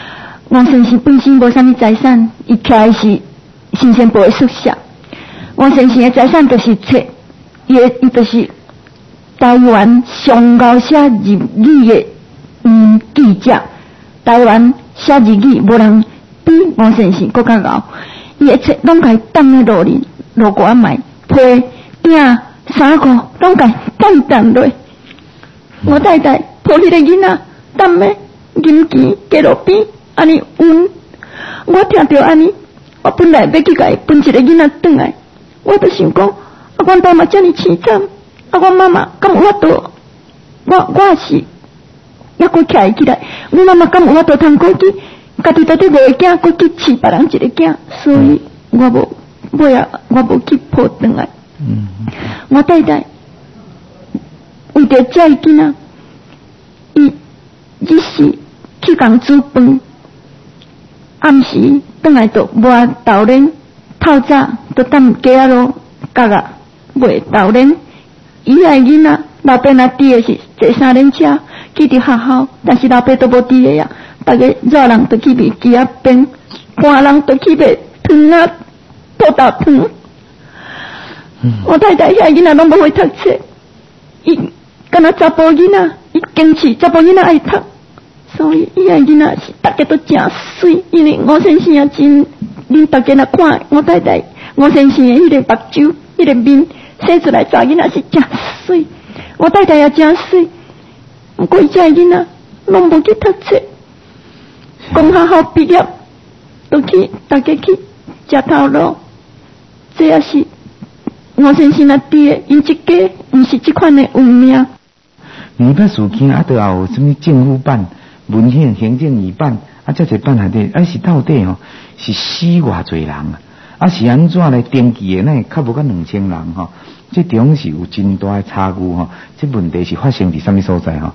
王先生本身无啥物财产，伊徛的是新鲜部的宿舍。王先生的财产就是册，伊就是台湾上高写日语的记者。台湾写日语无人比王先生更加敖。伊的册拢甲伊放咧路里，路过买批囝衫裤拢甲伊放落。我太太抱迄个囡仔，等咧银钱街路边，安尼运。我听到安尼，我本来要去甲伊分一个囡仔转来，我就想讲，阮爸妈遮尔凄惨，阮妈妈敢有法度？我是抑佫徛起来，阮妈妈敢有法度通过去？家己到底袂惊，佫去饲别人一个囝，所以我无去抱转来。我太太为着这个囡仔，伊日时去共煮饭，暗时转来就磨豆奶，透早就等街仔路角啊卖豆奶。伊个囡仔老爸若伫的是坐3轮车去伫学校，但是老爸都无伫的呀。大家热人都去卖鸡仔饼，寒人都去卖汤啊、土豆汤。我太太遐囡仔拢无会读册，伊敢若查甫囡仔，伊坚持查甫囡仔爱读，所以伊遐囡仔是大家都真水。因为我先生也真，恁大家若看我太太，我先生的迄个目睭、迄个面生出来查囡仔是真水，我太太也真水。不过伊遮囡仔拢无去读册。公学校毕业，都去大家去食头路，这也是我先生啊伫的，因一家毋是这款的运命。 你捌事件啊，都有什么政府版、文献、行政院版啊，这些版内底，是到底哦，是死偌侪人啊？是安怎来登记的？那较无到2000人吼，这中是有真大的差距吼。这问题是发生伫什么所在吼？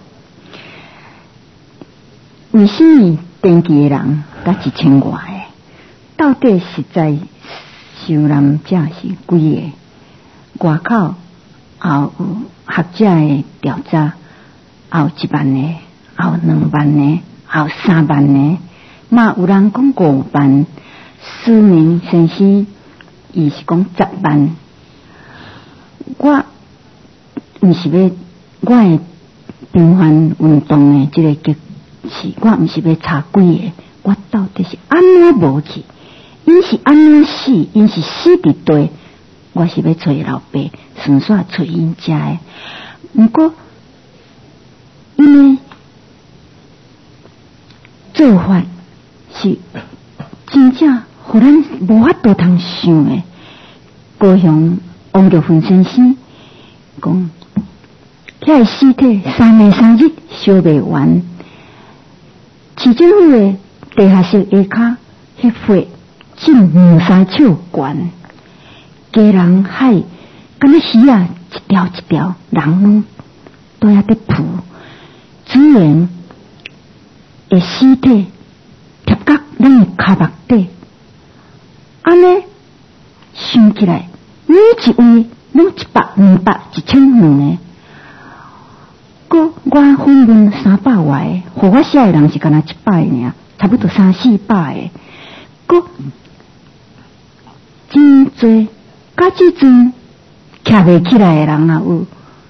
为什么登记的人甲1000外个？到底实在受难者是几个？外口也有学者的调查，也有1万个，也有2万个，也有3万个，嘛有人讲5万。私明先生伊是讲10万。我毋是要我的平凡运动的这个激是我毋是要查几个，我到底是安怎无去？因是安怎死？因是死伫地？我是要找老爸，顺续找因家的。不过因为做法是真正互咱无法度通想的。高雄王玉芬先生讲，遐个尸体3月3日烧未完。市政府的地下室下骹，迄火进2-3尺悬，家人海敢若鱼啊一条一条，人拢都遐伫扑，自然的尸体贴到咱的骹目底，安尼想起来，每一位拢100、200、1000个。我分论300外个，互我写的人是干那100个尔，差不多300-400个。个真多，甲即阵徛袂起来的人也有。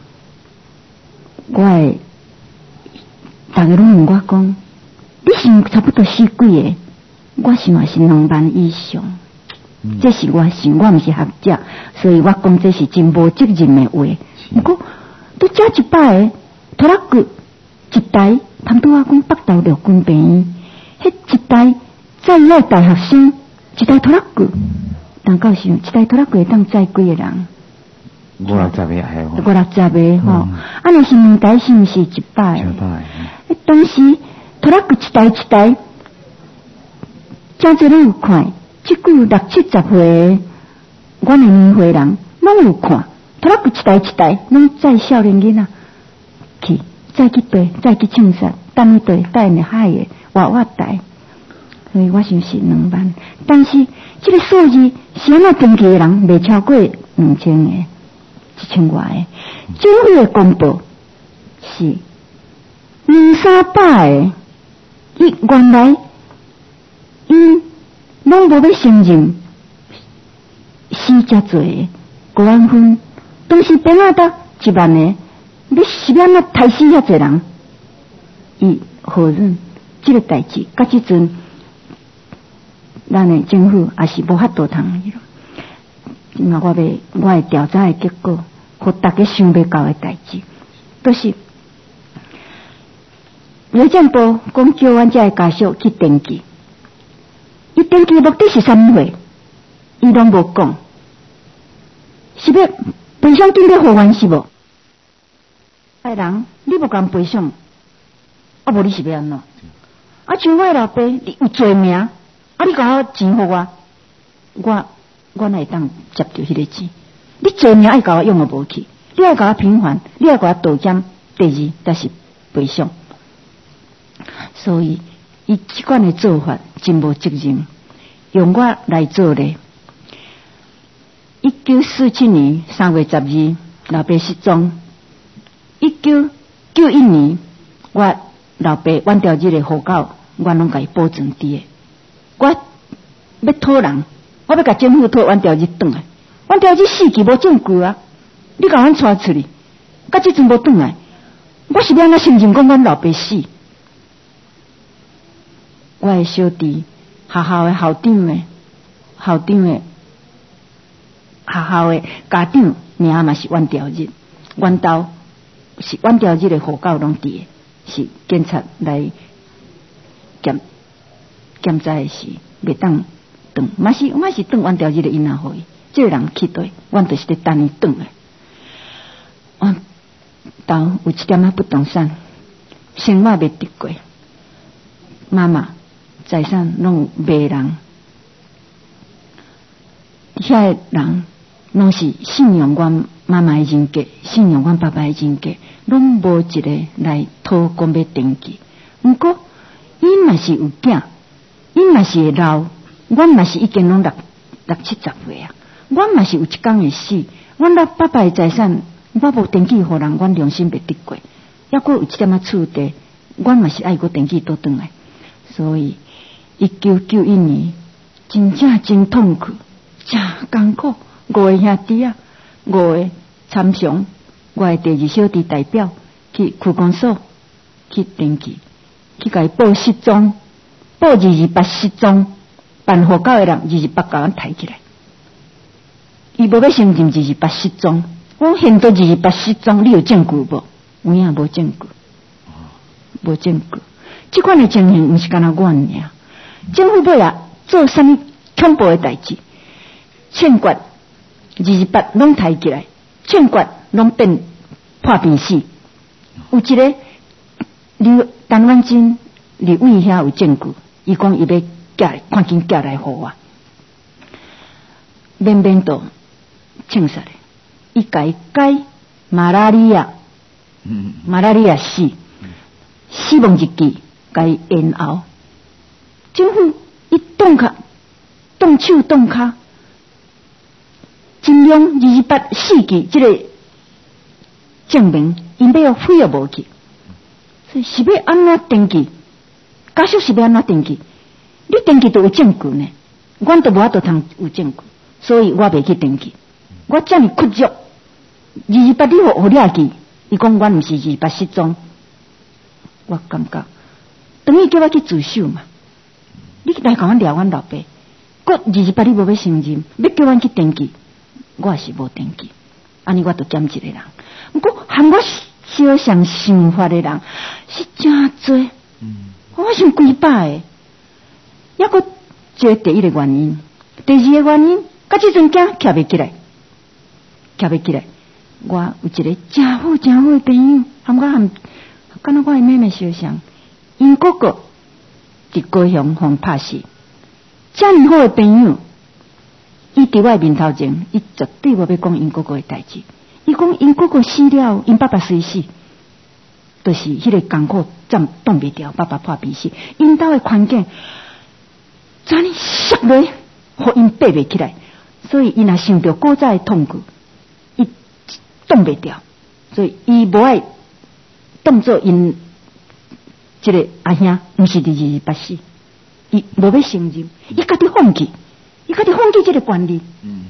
大家拢问我讲，你想差不多死几个？我想是2万以上。这是我想，我毋是学者，所以我讲这是真无责任的话。不过，都遮100个。拖拉机一台，他们拄仔讲北投陆军病院，迄一台载了大学生，一台拖拉机，当到想一台拖拉机会当载几个人 ？50个系 50个吼，啊，若是2台是毋是100个？当时拖拉机一台一台，真侪人有看，即句60-70岁，阮的年岁人拢有看，拖拉机一台一台，拢载少年囡仔。再去对，再去唱杀，等对带你海的活台，所以我想是2万。但是这个数字是安怎登记的人未超过2000个，1000外个。政府的公布是200-300个，伊原来拢无要承认死遮侪国安分，当时变啊得1万个，你是安怎杀死遐侪人？伊何润这个代志，到即阵，咱的政府也是无法度通。那我的调查的结果，互大家想不到的代志，就是邮政部讲叫阮遮的家属去登记，伊登记目的是啥物货？伊拢无讲，是要赔偿金要还原是无？爱人你无共赔偿，啊无你是要安怎？啊像我老爸，你有罪名，啊你甲我钱互我哪会当接着迄个钱？你罪名爱甲我用啊无去，你爱甲我平反，你爱甲我道歉，第二就是赔偿。所以伊即款的做法真无责任，用我来做咧。1947年3月12日，老爸失踪。1991年，我老爸阮条日的户口，我拢甲伊保存伫诶。我要讨人，我要甲政府讨阮条日转来。阮条日死去无证据啊！你甲阮带出去，到即阵无转来，我是要安怎承认讲阮老爸死？我的小弟，学校的校长的学校的家长名嘛是阮条日，阮兜是阮条日的户口拢伫的，是警察来检查的时袂当转，嘛是转阮条日的囡仔互伊，这个人去对，阮就是咧等伊转来。阮兜有一点不动产，生活袂得过，妈妈财产拢卖人，遐个人拢是信用阮妈妈的人格，信用阮爸爸的人格，拢无一个来讨讲要登记。毋过，伊嘛是有囝，伊嘛是会老，阮嘛是已经拢六七十岁啊，阮嘛是有一天会死。阮老爸爸的财产，我无登记互人，阮良心袂得过。抑佫有一点厝地，阮嘛是爱佫登记倒转来。所以，1991年真正真痛苦，真艰苦。5个兄弟啊，5个参详，我的第二小弟代表去区公所去登记，去甲伊报失踪，报228失踪，办户口的人228甲阮抬起来，伊无要承认228失踪，我现到228失踪，你有证据无？有影无证据，无证据。这款的情形毋是干那我尔，政府尾啊做啥物恐怖的代志，欠决228拢抬起来，欠决拢变破病死。有一个陈婉珍立委遐有证据，伊讲伊要赶紧寄来互我，免到清杀咧，伊甲伊改马拉利亚死亡日记，甲伊延后。政府伊动手动脚，尽量228死去这个证明，因要废也无去。所以是要安怎登记？家属是要安怎登记？你登记都有证据呢，阮都无法度通有证据，所以我袂去登记。我遮尔屈辱，228你互掠去，伊讲阮毋是228失踪，我感觉等于叫我去自首嘛。你来甲阮掠阮老爸，佫228你无要承认，要叫阮去登记，我也是无登记，安尼我就减一个人。毋过含我小想想法的人是真多，我想几百个。抑佫这第一个原因，第二个原因，甲即阵囝徛袂起来。我有一个真好的朋友，敢若我的妹妹相像，因哥哥伫高雄互拍死，遮尔好的朋友，伊伫我面头前，伊绝对无要讲因哥哥的代志。伊讲因哥哥死了，因爸爸虽死，就是迄个艰苦挡袂掉，爸爸破病死，因兜的环境，怎尼摔落，互因爬袂起来，所以伊若想到古早的痛苦，伊挡袂掉，所以伊无爱当作因这个阿兄，毋是伫228死， 伊无要承认，伊家己放弃这个权利。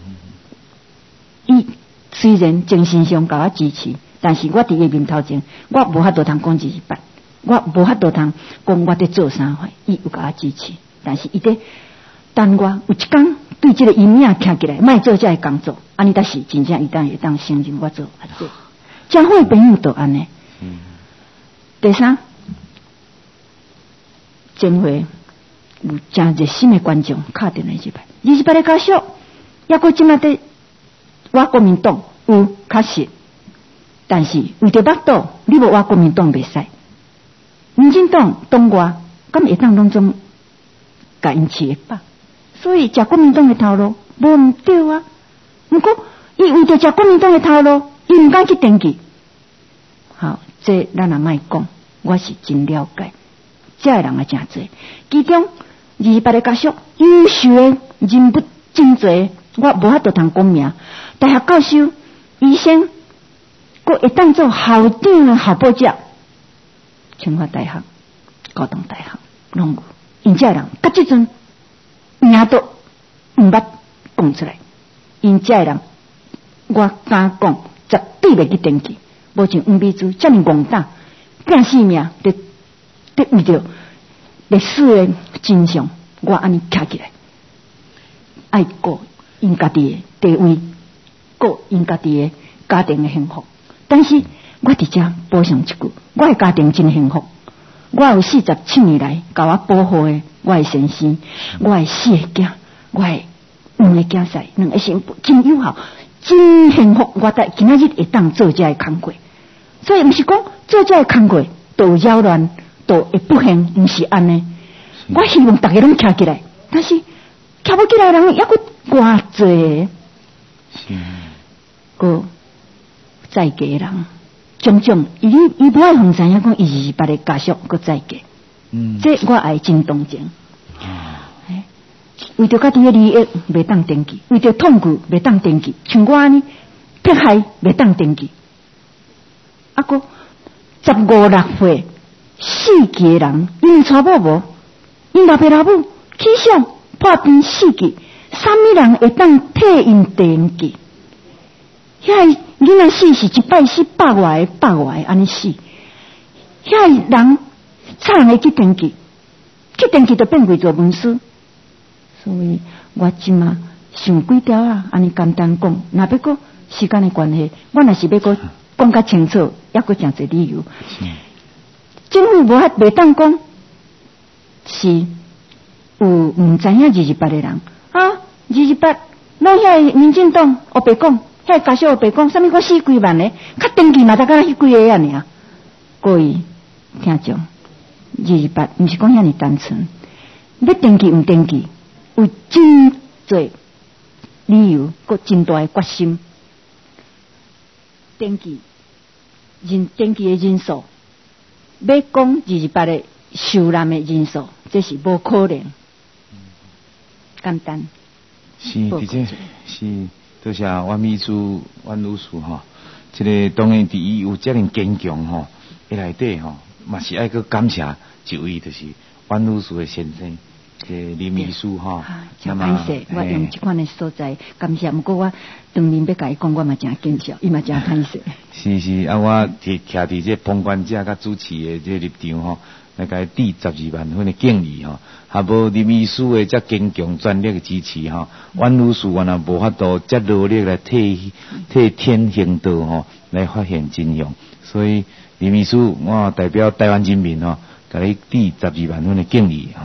伊虽然精神上甲我支持，但是我伫伊面头前，我无法度通讲28，我无法度通讲我伫做啥货，伊有甲我支持，但是伊伫等我有一天对这个阴影徛起来，莫做这个工作，安尼才是真正会当承认我做啊这。真好的朋友都安尼。第三，前回有真热心的观众敲电来28的家属，抑过即马伫我国民党有确实，但是为着目睹你无我国民党袂使，民进党党外敢会当拢总甲因饲饱，所以食国民党的头路无毋对啊。毋过伊为着食国民党的头路，伊毋敢去登记。好，这咱也莫讲，我是真了解，这个人也真多，其中28个家属优秀的人物真多，我无法度通讲名。大学教授、医生，佫会当做校长的校报者，清华大学、高等大学拢有。因这人甲即阵名都毋捌讲出来，因这人我敢讲，绝对袂去登记。无像黄美珠遮尔戆胆，拼性命伫为着历史的真相，我安尼徛起来，爱顾因家己的地位，顾因家己的家庭的幸福。但是我伫遮补上一句，我的家庭真幸福，我有47年来甲我保护的我的先生，我的4个囝，我的2个囝婿，2个媳妇，真友好，真幸福。我在今仔日会当做这个工作。所以毋是讲做这个工作都有扰乱，都会不幸，毋是安尼。我希望大家拢徛起来，但是徛不起来的人抑佫偌济，个在家的人，种种伊不爱互知影讲伊28个家属佫在家，这我爱真同情。为着家己的利益袂当登记，为着痛苦袂当登记，像我安尼迫害袂当登记。啊个15、16岁死去的人，因娶某无，因老爸老母起上破病死去，啥物人会当替因登记？遐囡仔死是一摆死100外个安尼死，遐人差人会去登记，去登记就变为做文书。所以我即马想几条啊，安尼简单讲，若要过时间的关系，我若是要过讲较清楚，抑佫诚侪理由。政府无法袂当讲是有毋知影28个人啊，28拢遐民进党黑白讲，遐家属黑白讲，啥物我死几万个，较登记嘛，大概迄几个啊尔。各位听众，28毋是讲遐尼单纯，要登记毋登记，有真侪理由，佫真大的决心。登记的人数，要讲28个受难的人数，这是无可能。简单。 是，而且是，多谢阮秘书、阮女士吼，这个当然伫伊有遮尔坚强吼，内底吼，嘛是爱去感谢一位，就是阮女士的先生。林秘书哈， 真歹势，我用这款的所在感谢。不过我当面要甲伊讲，我嘛真见笑，伊嘛真歹势。 是啊，我徛伫这旁观者甲主持的这立场吼，来甲伊递12万分的敬意吼，还无林秘书的遮坚强专业的支持吼，阮女士原来无法度遮努力来替天行道吼，来发现真相。所以林秘书，我代表台湾人民吼，甲你递12万分的敬意。